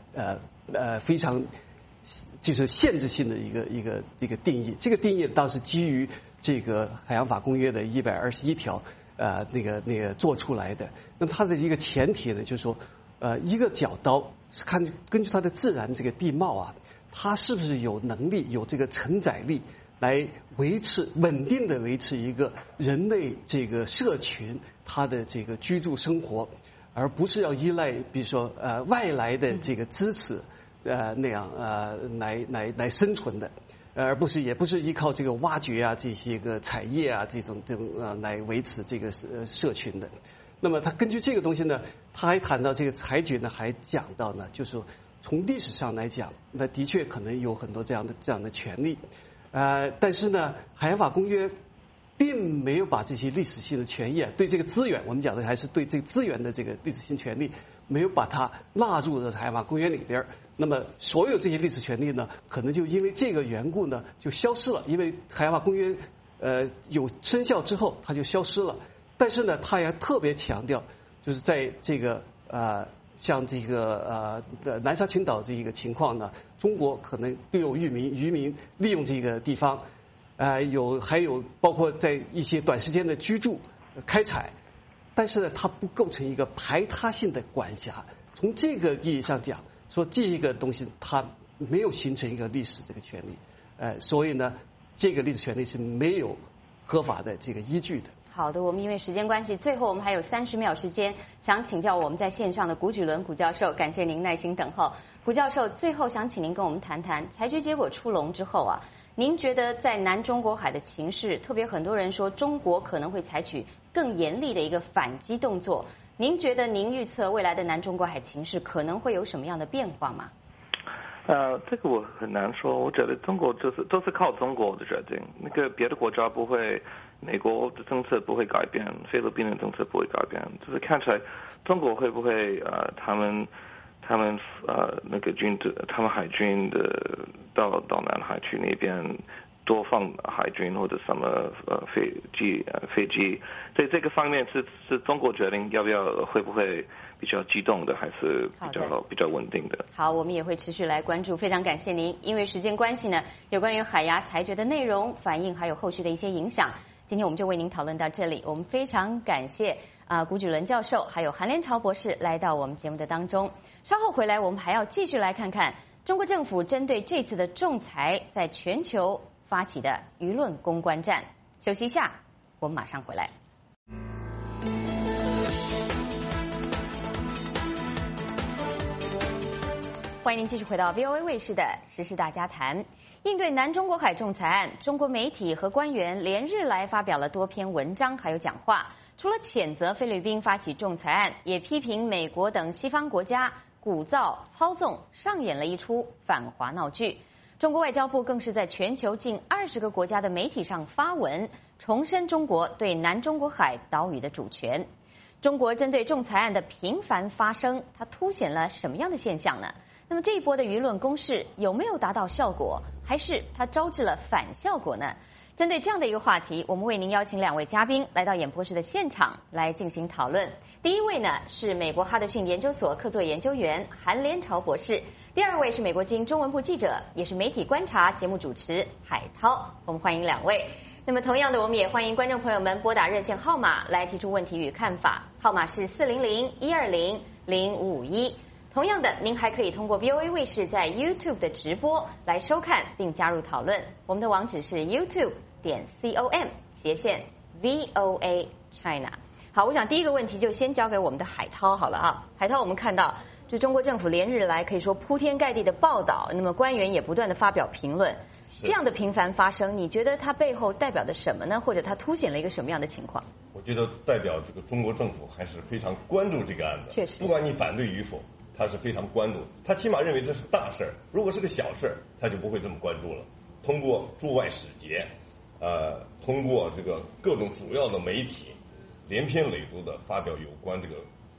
Speaker 7: 就是限制性的一个定义。这个定义当时基于这个海洋法公约的121条那个做出来的。那么它的一个前提呢，就是说一个角刀是根据它的自然这个地貌啊，它是不是有能力有这个承载力来稳定的维持一个人类这个社群它的这个居住生活，而不是要依赖比如说外来的这个支持那样来生存的，而也不是依靠这个挖掘啊这些个产业啊这种来维持这个社群的。那么他根据这个东西呢，他还谈到这个裁决呢，还讲到呢，就是说从历史上来讲，那的确可能有很多这样的权利，但是呢，海洋法公约并没有把这些历史性的权益对这个资源，我们讲的还是对这个资源的这个历史性权利，没有把它纳入到海洋法公约里边。那么所有这些历史权利呢，可能就因为这个缘故呢就消失了，因为海洋法公约有生效之后它就消失了。但是呢，他也特别强调，就是在这个像这个南沙群岛这一个情况呢，中国可能都有渔民利用这个地方，还有包括在一些短时间的居住开采，但是呢，它不构成一个排他性的管辖。从这个意义上讲，说这个东西它没有形成一个历史这个权利，所以呢，这个历史权利是没有合法的这个依据的。
Speaker 5: 好的，我们因为时间关系，最后我们还有30秒时间，想请教我们在线上的古举伦古教授，感谢您耐心等候。古教授，最后想请您跟我们谈谈裁决结果出笼之后啊，您觉得在南中国海的情势，特别很多人说中国可能会采取更严厉的一个反击动作，您觉得您预测未来的南中国海情势可能会有什么样的变化吗？
Speaker 6: 这个我很难说，我觉得中国都是靠中国的决定，那个别的国家不会，美国的政策不会改变，菲律宾的政策不会改变，就是看起来中国会不会他们那个他们海军的到南海去那边多放海军或者什么飞机，在这个方面是中国决定要不要会不会比较激动的，还是比较稳定的。
Speaker 5: 好，我们也会持续来关注，非常感谢您。因为时间关系呢，有关于海牙裁决的内容、反应还有后续的一些影响，今天我们就为您讨论到这里。我们非常感谢古举伦教授还有韩连朝博士来到我们节目的当中。稍后回来，我们还要继续来看看中国政府针对这次的仲裁在全球发起的舆论公关战。休息一下，我们马上回来。欢迎您继续回到 VOA 卫视的时事大家谈。应对南中国海仲裁案，中国媒体和官员连日来发表了多篇文章还有讲话，除了谴责菲律宾发起仲裁案，也批评美国等西方国家鼓噪、操纵，上演了一出反华闹剧。中国外交部更是在全球近20个国家的媒体上发文，重申中国对南中国海岛屿的主权。中国针对仲裁案的频繁发声，它凸显了什么样的现象呢？那么这一波的舆论攻势有没有达到效果，还是它招致了反效果呢？针对这样的一个话题，我们为您邀请2位嘉宾来到演播室的现场来进行讨论。第一位呢是美国哈德逊研究所客座研究员韩连朝博士，第2位是美国之音中文部记者，也是媒体观察节目主持海涛。我们欢迎2位。那么同样的，我们也欢迎观众朋友们拨打热线号码来提出问题与看法，号码是400-120-0551。同样的，您还可以通过 VOA 卫视在 YouTube 的直播来收看并加入讨论。我们的网址是 youtube.com/VOA China。好，我想第一个问题就先交给我们的海涛好了啊。海涛，我们看到就中国政府连日来可以说铺天盖地的报道，那么官员也不断的发表评论，这样的频繁发生，你觉得它背后代表的什么呢？或者它凸显了一个什么样的情况？
Speaker 16: 我觉得代表这个中国政府还是非常关注这个案子，
Speaker 5: 确实，
Speaker 16: 不管你反对与否，他是非常关注，他起码认为这是大事儿。如果是个小事儿，他就不会这么关注了。通过驻外使节，通过这个各种主要的媒体，连篇累牍的发表有关这个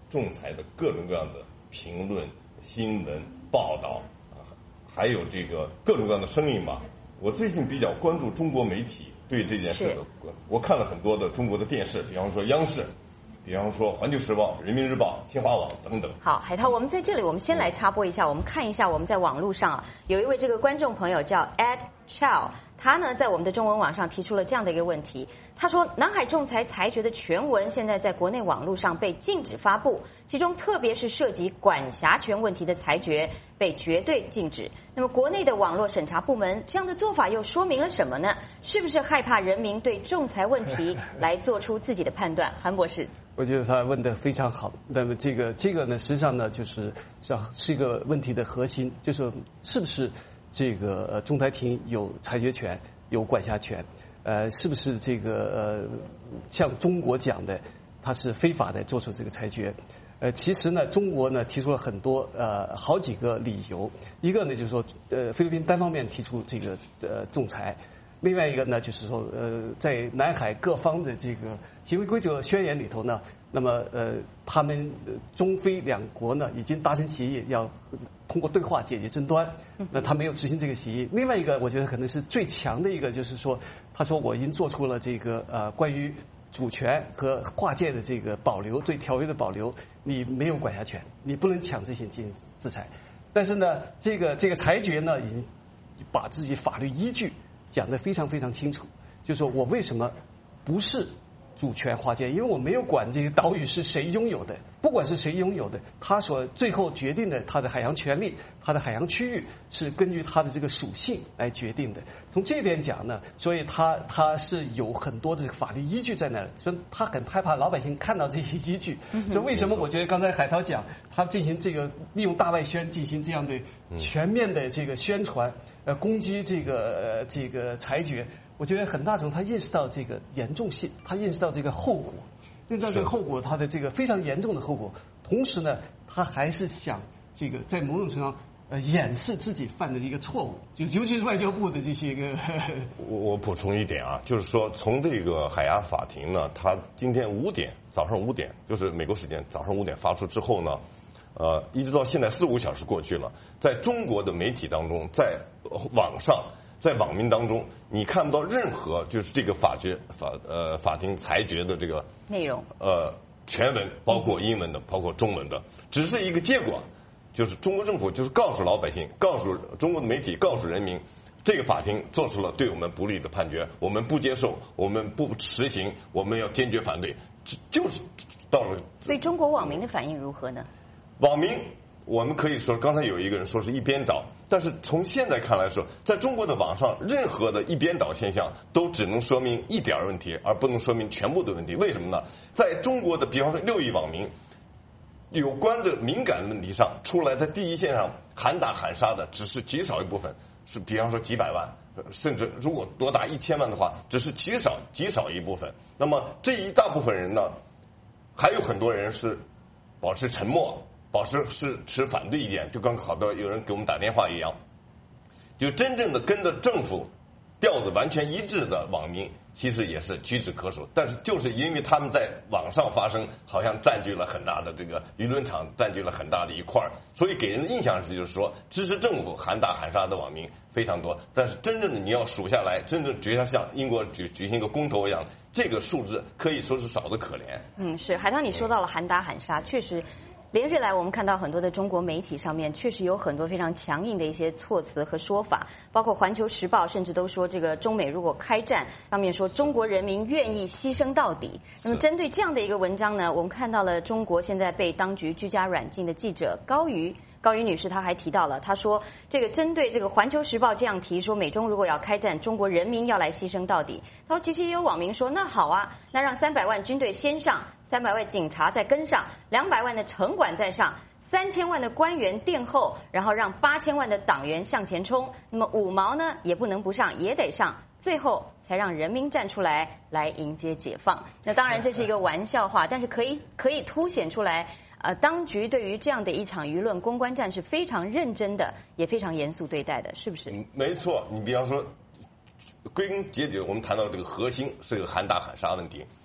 Speaker 16: 仲裁的各种各样的评论、新闻报道还有这个各种各样的声音嘛。我最近比较关注中国媒体对这件事的，我看了很多的中国的电视，比方说央视，比方说《环球时报》、《人民日报》、新华网等等。
Speaker 5: 好，海涛，我们在这里，我们先来插播一下，我们看一下我们在网络上有一位这个观众朋友叫 Ed Chow， 他呢在我们的中文网上提出了这样的一个问题，他说南海仲裁裁决的全文现在在国内网络上被禁止发布，其中特别是涉及管辖权问题的裁决被绝对禁止。那么国内的网络审查部门这样的做法又说明了什么呢？是不是害怕人民对仲裁问题来做出自己的判断？韩博士。
Speaker 7: 我觉得他问得非常好。那么这个呢，实际上呢，是一个问题的核心，就是是不是这个仲裁庭有裁决权、有管辖权？是不是这个像中国讲的，它是非法的做出这个裁决？其实呢，中国呢提出了很多好几个理由。一个呢就是说，菲律宾单方面提出这个仲裁。另外一个呢，就是说，在南海各方的这个行为规则宣言里头呢，那么他们中菲两国呢已经达成协议，要通过对话解决争端。那他没有执行这个协议。另外一个，我觉得可能是最强的一个，就是说，他说我已经做出了这个关于主权和划界的这个保留，对条约的保留，你没有管辖权，你不能强制性进行制裁。但是呢，这个裁决呢，已经把自己法律依据讲得非常非常清楚，就是说我为什么不是主权划界，因为我没有管这个岛屿是谁拥有的，不管是谁拥有的，他所最后决定的他的海洋权利、他的海洋区域是根据他的这个属性来决定的。从这一点讲呢，所以他是有很多的法律依据在那儿，所以他很害怕老百姓看到这些依据。所以为什么我觉得刚才海涛讲，他进行这个利用大外宣进行这样的全面的这个宣传，攻击这个裁决。我觉得很大程度他认识到这个严重性，他认识到这个后果，认识到这个后果，他的这个非常严重的后果。同时呢，他还是想这个在某种程度上掩饰自己犯的一个错误，尤其是外交部的这些个。
Speaker 16: 我补充一点啊，就是说从这个海牙法庭呢，他今天早上5点，就是美国时间早上5点发出之后呢，一直到现在4-5小时过去了，在中国的媒体当中，在网上。在网民当中，你看不到任何就是这个法庭裁决的这个
Speaker 5: 内容，
Speaker 16: 全文，包括英文的，包括中文的，只是一个结果，就是中国政府就是告诉老百姓，告诉中国的媒体，告诉人民，这个法庭做出了对我们不利的判决，我们不接受，我们不实行，我们要坚决反对，就是到了。
Speaker 5: 所以中国网民的反应如何呢？
Speaker 16: 网民。我们可以说，刚才有一个人说是一边倒，但是从现在看来说，在中国的网上，任何的一边倒现象都只能说明一点问题，而不能说明全部的问题。为什么呢？在中国的，比方说6亿网民，有关的敏感问题上出来，在第一线上喊打喊杀的，只是极少一部分，是比方说几百万，甚至如果多达1000万的话，只是极少一部分。那么这一大部分人呢，还有很多人是保持沉默。是持反对意见，就刚好多有人给我们打电话一样，就真正的跟着政府调子完全一致的网民，其实也是屈指可数。但是就是因为他们在网上发声，好像占据了很大的这个舆论场，占据了很大的一块，所以给人的印象是，就是说支持政府喊打喊杀的网民非常多。但是真正的你要数下来，真正觉得像英国举行一个公投一样，这个数字可以说是少得可怜。
Speaker 5: 是海涛，你说到了喊打喊杀，确实。连日来，我们看到很多的中国媒体上面确实有很多非常强硬的一些措辞和说法，包括《环球时报》甚至都说，这个中美如果开战，上面说中国人民愿意牺牲到底。那么针对这样的一个文章呢，我们看到了中国现在被当局居家软禁的记者高瑜女士，她还提到了，她说这个针对这个《环球时报》这样提说美中如果要开战，中国人民要来牺牲到底。她说其实也有网民说，那好啊，那让300万军队先上，300万警察再跟上，200万的城管再上，3000万的官员殿后，然后让8000万的党员向前冲。那么5毛呢也不能不上，也得上，最后才让人民站出来迎接解放。那当然这是一个玩笑话，但是可以凸显出来。当局对于这样的一场舆论公关战是非常认真的，也非常严肃对待的，是不是？
Speaker 16: 没错，你比方说，归根结底，我们谈到这个核心是个喊打喊杀问题。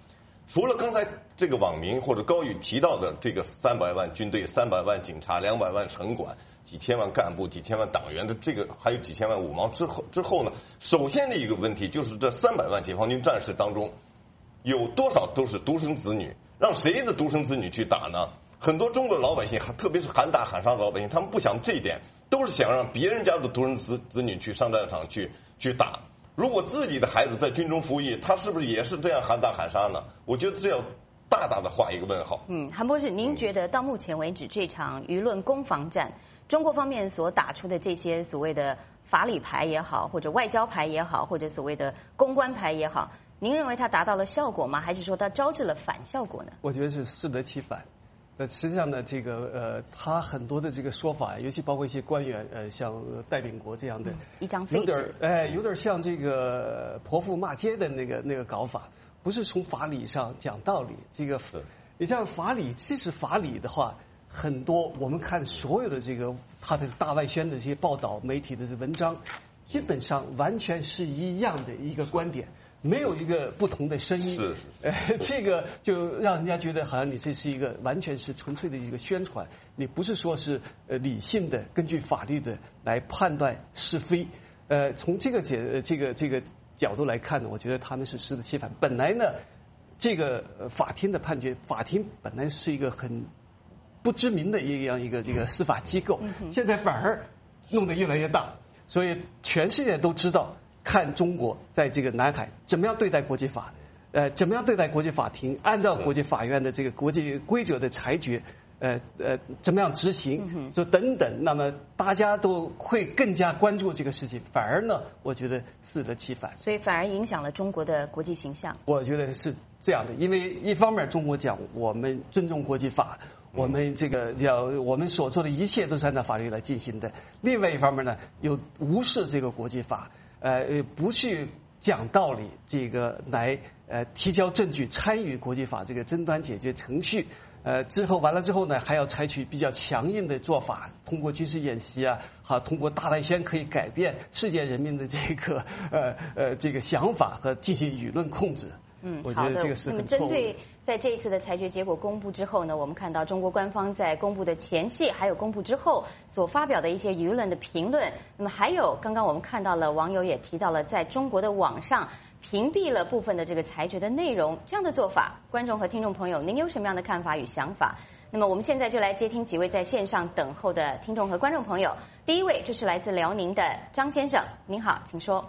Speaker 16: 除了刚才这个网民或者高宇提到的这个300万军队、300万警察、200万城管、几千万干部、几千万党员的这个，还有几千万五毛之后呢，首先的一个问题就是这300万解放军战士当中，有多少都是独生子女？让谁的独生子女去打呢？很多中国老百姓，特别是喊打喊杀的老百姓，他们不想这一点，都是想让别人家的独生子女去上战场去打。如果自己的孩子在军中服役，他是不是也是这样喊打喊杀呢？我觉得这要大大的画一个问号。
Speaker 5: 韩博士，您觉得到目前为止这场舆论攻防战，中国方面所打出的这些所谓的法理牌也好，或者外交牌也好，或者所谓的公关牌也好，您认为它达到了效果吗？还是说它招致了反效果呢？
Speaker 7: 我觉得是适得其反。实际上呢，这个他很多的这个说法，尤其包括一些官员，像戴秉国这样的，
Speaker 5: 一张废纸，
Speaker 7: 有点像这个泼妇骂街的那个搞法，不是从法理上讲道理。这个你像法理，即使法理的话，很多我们看所有的这个他的大外宣的这些报道、媒体的文章，基本上完全是一样的一个观点。没有一个不同的声音，这个就让人家觉得好像你这是一个完全是纯粹的一个宣传，你不是说是理性的根据法律的来判断是非。从这个角度来看呢，我觉得他们是适得其反。本来呢，这个法庭的判决，法庭本来是一个很不知名的一个这个司法机构，现在反而弄得越来越大，所以全世界都知道。看中国在这个南海怎么样对待国际法，怎么样对待国际法庭，按照国际法院的这个国际规则的裁决，怎么样执行，就等等。那么大家都会更加关注这个事情，反而呢，我觉得适得其反。
Speaker 5: 所以反而影响了中国的国际形象。
Speaker 7: 我觉得是这样的，因为一方面中国讲我们尊重国际法。我们这个我们所做的一切都是按照法律来进行的。另外一方面呢，又无视这个国际法。不去讲道理，这个来提交证据，参与国际法这个争端解决程序，之后完了之后呢，还要采取比较强硬的做法，通过军事演习啊，通过大外宣可以改变世界人民的这个想法和进行舆论控制。我觉得这个是很错误的。
Speaker 5: 那么针对在这一次的裁决结果公布之后呢，我们看到中国官方在公布的前夕，还有公布之后所发表的一些舆论的评论。那么还有刚刚我们看到了网友也提到了，在中国的网上屏蔽了部分的这个裁决的内容，这样的做法，观众和听众朋友，您有什么样的看法与想法？那么我们现在就来接听几位在线上等候的听众和观众朋友。第一位，这是来自辽宁的张先生，您好，请说。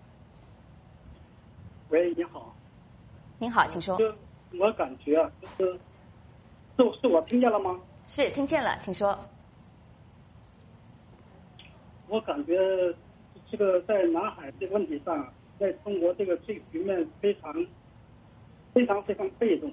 Speaker 17: 喂，你好。
Speaker 5: 您好，请说。
Speaker 17: 我感觉啊，是我听见了吗？
Speaker 5: 是听见了，请说。
Speaker 17: 我感觉这个在南海这个问题上，在中国这个局面非常被动，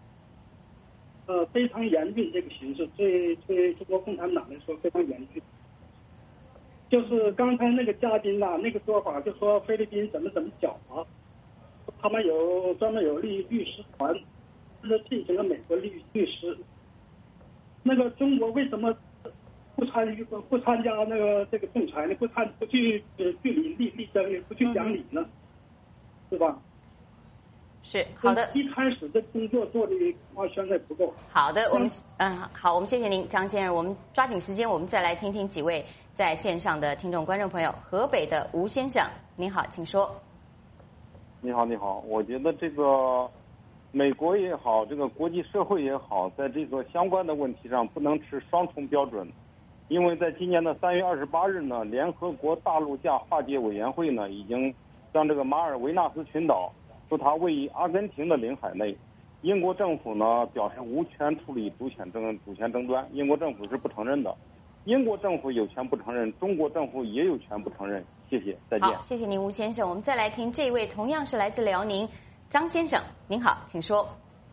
Speaker 17: 非常严峻。这个形势对中国共产党来说非常严峻。就是刚才那个嘉宾呐，那个说法就说菲律宾怎么狡猾。他们专门有律师团，是聘请了美国律师。那个中国为什么不参加那个这个仲裁呢？不去据理力争呢？不去讲理呢？是吧？
Speaker 5: 是好的。
Speaker 17: 一开始这工作做的宣传不够。
Speaker 5: 好的，我们好，我们谢谢您，张先生。我们抓紧时间，我们再来听听几位在线上的听众观众朋友。河北的吴先生，您好，请说。
Speaker 18: 你好，你好。我觉得这个美国也好，这个国际社会也好，在这个相关的问题上不能持双重标准，因为在今年的3月28日呢，联合国大陆架化解委员会呢已经将这个马尔维纳斯群岛说它位于阿根廷的领海内，英国政府呢表示无权处理主权争端，英国政府是不承认的。英国政府有权不承认，中国政府也有权不承认。谢谢，再见。
Speaker 5: 好，谢谢您，吴先生。我们再来听这位，同样是来自辽宁，张先生，您好，请说。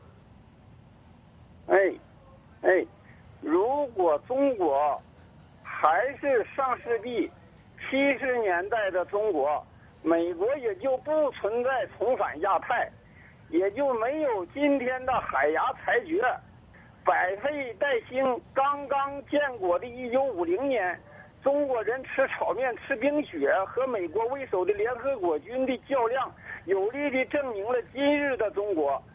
Speaker 19: 如果中国还是上世纪70年代的中国，美国也就不存在重返亚太，也就没有今天的海牙裁决。百废待兴，刚刚建国的1950年，中国人吃炒面吃冰雪，和美国为首的联合国军的较量，有力地证明了今日的中国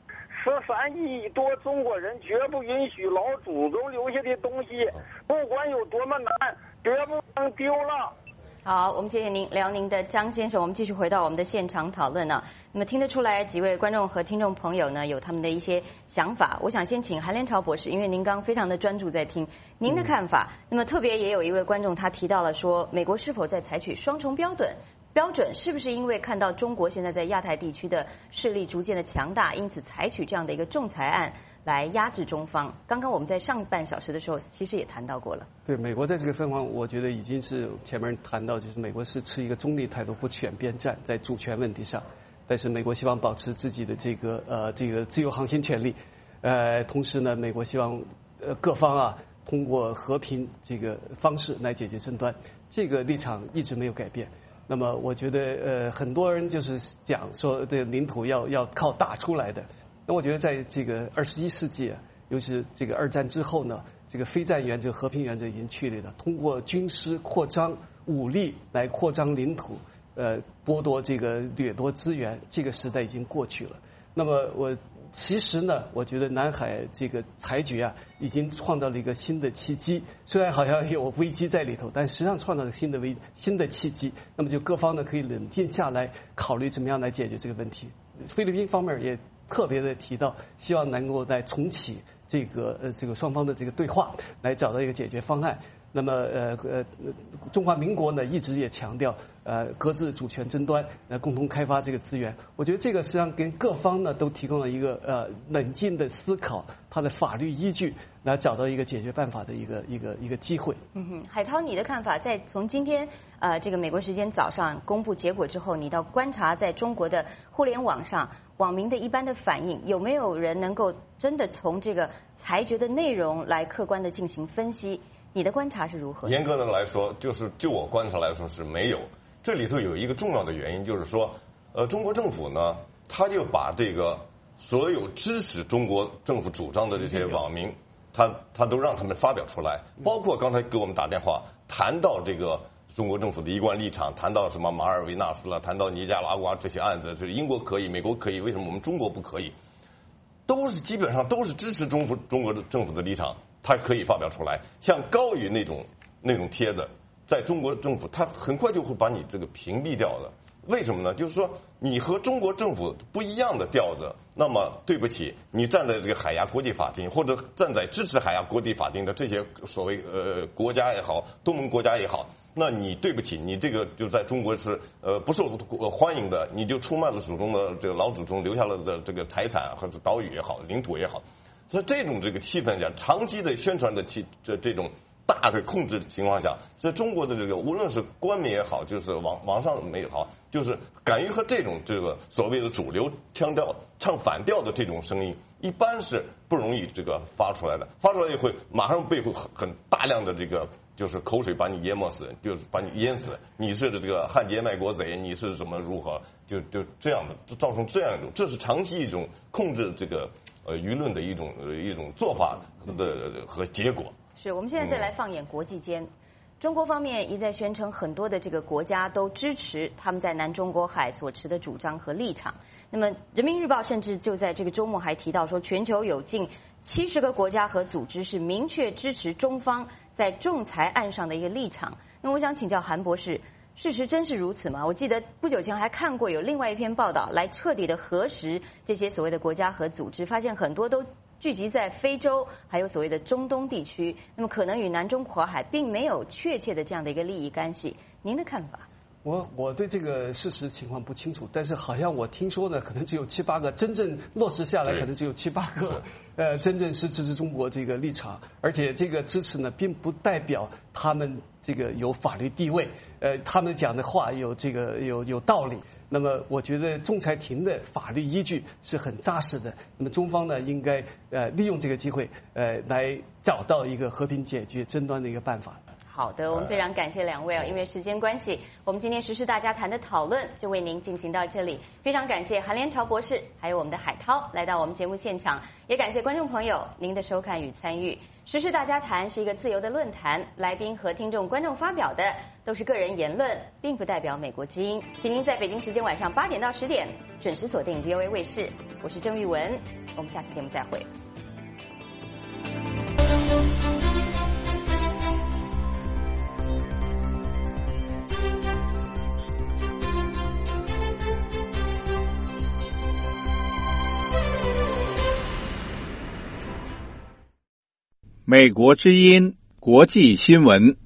Speaker 19: 13亿多中国人绝不允许老祖宗留下的东西，不管有多么难，绝不能丢了。
Speaker 5: 好，我们谢谢您，聊您的张先生。我们继续回到我们的现场讨论呢。那么听得出来，几位观众和听众朋友呢有他们的一些想法。我想先请韩连朝博士，因为您刚非常的专注在听您的看法。那么特别也有一位观众他提到了说，美国是否在采取双重标准，是不是因为看到中国现在在亚太地区的势力逐渐的强大，因此采取这样的一个仲裁案来压制中方？刚刚我们在上半小时的时候其实也谈到过了。
Speaker 7: 对，美国在这个分方，我觉得已经是前面谈到，就是美国是持一个中立态度，不选边站在主权问题上。但是美国希望保持自己的这个自由航行权利，同时呢，美国希望各方通过和平这个方式来解决争端，这个立场一直没有改变。那么我觉得很多人就是讲说这个领土要靠打出来的。那我觉得在这个21世纪尤其是这个2战之后呢，这个非战原则、和平原则已经确立了，通过军事扩张、武力来扩张领土，剥夺这个掠夺资源，这个时代已经过去了。那么其实呢，我觉得南海这个裁决已经创造了一个新的契机，虽然好像有危机在里头，但实际上创造了新的契机。那么就各方呢可以冷静下来，考虑怎么样来解决这个问题。菲律宾方面也特别的提到，希望能够再重启这个双方的这个对话，来找到一个解决方案。那么中华民国呢一直也强调搁置主权争端，共同开发这个资源。我觉得这个实际上跟各方呢都提供了一个冷静的思考它的法律依据，来找到一个解决办法的一个机会。
Speaker 5: 海涛，你的看法，在从今天这个美国时间早上公布结果之后，你到观察在中国的互联网上网民的一般的反应，有没有人能够真的从这个裁决的内容来客观的进行分析？你的观察是如何？
Speaker 16: 严格的来说，就我观察来说是没有。这里头有一个重要的原因，就是说，中国政府呢，他就把这个所有支持中国政府主张的这些网民，他都让他们发表出来，包括刚才给我们打电话谈到这个中国政府的一贯立场，谈到什么马尔维纳斯了，谈到尼加拉瓜这些案子，就是英国可以，美国可以，为什么我们中国不可以？基本上都是支持中国的政府的立场，他可以发表出来。像高宇那种帖子，在中国政府他很快就会把你这个屏蔽掉的。为什么呢？就是说你和中国政府不一样的调子，那么对不起，你站在这个海牙国际法庭，或者站在支持海牙国际法庭的这些所谓国家也好，东盟国家也好，那你对不起，你这个就在中国是不受欢迎的，你就出卖了祖宗的这个老祖宗留下了的这个财产或者岛屿也好，领土也好。在这种气氛下，长期的宣传的这种大的控制情况下，在中国的这个无论是官媒也好，就是网上也好，就是敢于和这种所谓的主流腔调唱反调的这种声音，一般是不容易发出来的，发出来也会马上被很大量的就是口水把你淹没死，就是把你淹死。你是这个汉奸卖国贼，你是什么如何？就这样的，造成这样一种，这是长期一种控制舆论的一种做法和结果。
Speaker 5: 是我们现在再来放眼国际间，中国方面一再宣称很多的这个国家都支持他们在南中国海所持的主张和立场。那么人民日报甚至就在这个周末还提到说，全球有近70个国家和组织是明确支持中方在仲裁案上的一个立场。那么我想请教韩博士，事实真是如此吗？我记得不久前还看过有另外一篇报道来彻底的核实这些所谓的国家和组织，发现很多都聚集在非洲还有所谓的中东地区，那么可能与南中国海并没有确切的这样的一个利益干系。您的看法？
Speaker 7: 我对这个事实情况不清楚，但是好像我听说呢，可能只有7、8个真正落实下来，可能只有7、8个真正是支持中国这个立场，而且这个支持呢，并不代表他们这个有法律地位，他们讲的话有道理。那么我觉得仲裁庭的法律依据是很扎实的。那么中方呢，应该利用这个机会来找到一个和平解决争端的一个办法。
Speaker 5: 好的，我们非常感谢两位因为时间关系，我们今天时事大家谈的讨论就为您进行到这里。非常感谢韩连朝博士，还有我们的海涛来到我们节目现场，也感谢观众朋友您的收看与参与。时事大家谈是一个自由的论坛，来宾和听众观众发表的都是个人言论，并不代表美国之音。请您在北京时间晚上8点到10点准时锁定 VOA 卫视。我是郑玉文，我们下次节目再会。
Speaker 1: 美国之音国际新闻。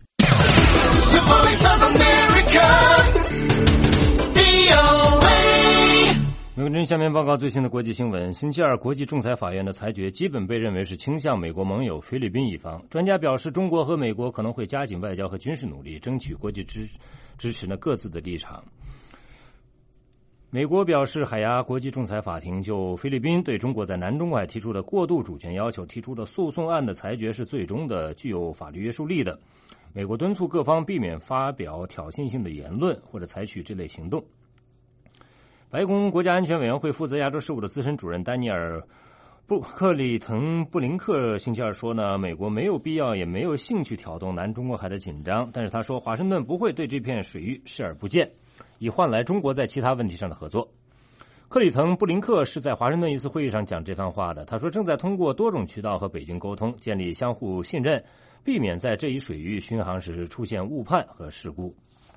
Speaker 3: 美国之音下面报告最新的国际新闻。星期二，国际仲裁法院的裁决基本被认为是倾向美国盟友菲律宾一方。专家表示，中国和美国可能会加紧外交和军事努力，争取国际支持各自的立场。美国表示，海牙国际仲裁法庭就菲律宾对中国在南中国海提出的过渡主权要求提出的诉讼案的裁决是最终的，具有法律约束力的。美国敦促各方避免发表挑衅性的言论或者采取这类行动。白宫国家安全委员会负责亚洲事务的资深主任丹尼尔·克里滕布林克星期二说呢，美国没有必要也没有兴趣挑动南中国海的紧张，但是他说华盛顿不会对这片水域视而不见，以换来中国在其他问题上的合作。克里滕布林克是在华盛顿一次会议上讲这番话的。他说，正在通过多种渠道和北京沟通，建立相互信任，避免在这一水域巡航时出现误判和事故。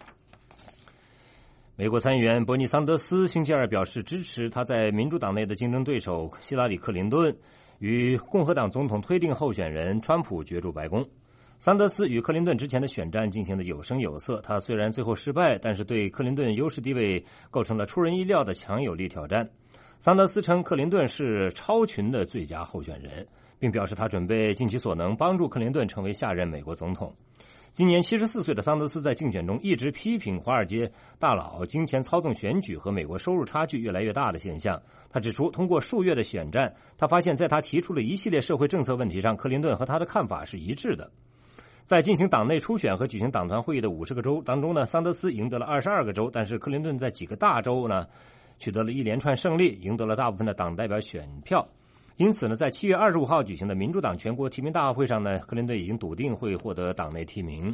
Speaker 3: 美国参议员伯尼·桑德斯星期二表示支持他在民主党内的竞争对手希拉里·克林顿与共和党总统推定候选人川普角逐白宫。桑德斯与克林顿之前的选战进行得有声有色，他虽然最后失败，但是对克林顿优势地位构成了出人意料的强有力挑战。桑德斯称克林顿是超群的最佳候选人，并表示他准备尽其所能帮助克林顿成为下任美国总统。今年74岁的桑德斯在竞选中一直批评华尔街大佬金钱操纵选举和美国收入差距越来越大的现象。他指出，通过数月的选战，他发现在他提出了一系列社会政策问题上，克林顿和他的看法是一致的。在进行党内初选和举行党团会议的50个州当中呢，桑德斯赢得了22个州，但是克林顿在几个大州呢取得了一连串胜利，赢得了大部分的党代表选票。因此呢，在7月25号举行的民主党全国提名大会上呢，克林顿已经笃定会获得党内提名。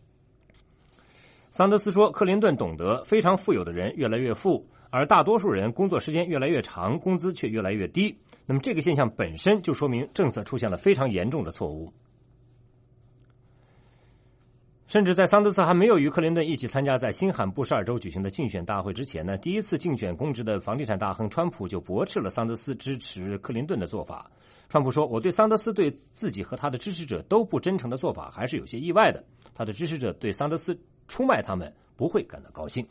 Speaker 3: 桑德斯说，克林顿懂得非常富有的人越来越富，而大多数人工作时间越来越长，工资却越来越低。那么这个现象本身就说明政策出现了非常严重的错误。甚至在桑德斯还没有与克林顿一起参加在新罕布什尔州举行的竞选大会之前呢，第一次竞选公职的房地产大亨川普就驳斥了桑德斯支持克林顿的做法。川普说，我对桑德斯对自己和他的支持者都不真诚的做法还是有些意外的，他的支持者对桑德斯出卖他们不会感到高兴。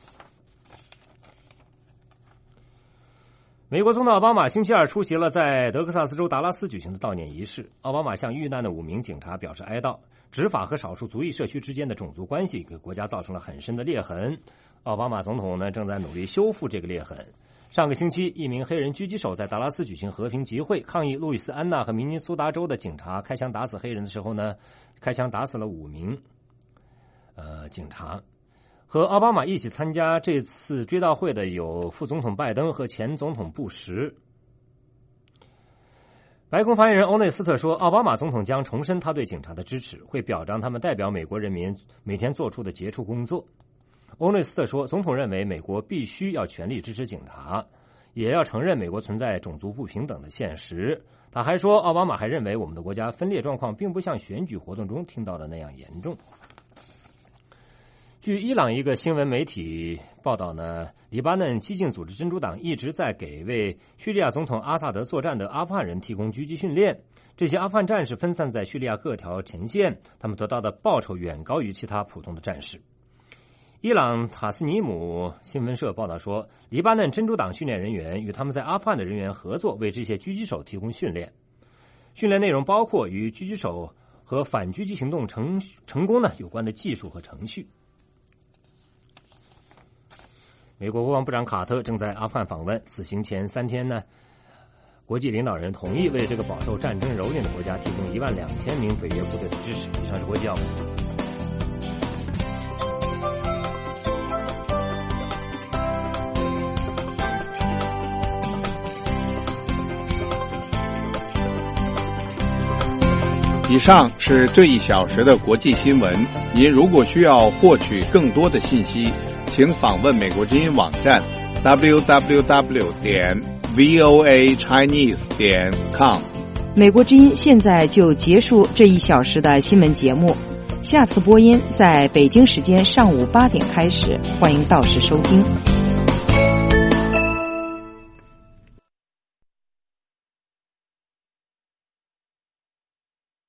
Speaker 3: 美国总统奥巴马星期二出席了在德克萨斯州达拉斯举行的悼念仪式。奥巴马向遇难的5名警察表示哀悼。执法和少数族裔社区之间的种族关系给国家造成了很深的裂痕。奥巴马总统呢正在努力修复这个裂痕。上个星期，一名黑人狙击手在达拉斯举行和平集会，抗议路易斯安那和明尼苏达州的警察开枪打死黑人的时候呢，开枪打死了5名警察。和奥巴马一起参加这次追悼会的有副总统拜登和前总统布什。白宫发言人欧内斯特说，奥巴马总统将重申他对警察的支持，会表彰他们代表美国人民每天做出的杰出工作。欧内斯特说，总统认为美国必须要全力支持警察，也要承认美国存在种族不平等的现实。他还说，奥巴马还认为我们的国家分裂状况并不像选举活动中听到的那样严重。据伊朗一个新闻媒体报道呢，黎巴嫩激进组织真主党一直在给为叙利亚总统阿萨德作战的阿富汗人提供狙击训练。这些阿富汗战士分散在叙利亚各条前线，他们得到的报酬远高于其他普通的战士。伊朗塔斯尼姆新闻社报道说，黎巴嫩真主党训练人员与他们在阿富汗的人员合作，为这些狙击手提供训练。训练内容包括与狙击手和反狙击行动成功有关的技术和程序。美国国防部长卡特正在阿富汗访问，此行前3天呢，国际领导人同意为这个饱受战争蹂躏的国家提供12000名北约部队的支持。以上是国际要闻。
Speaker 1: 以上是这一小时的国际新闻。您如果需要获取更多的信息，请访问美国之音网站 www.voachinese.com。
Speaker 20: 美国之音现在就结束这一小时的新闻节目，下次播音在北京时间上午8点开始，欢迎到时收听。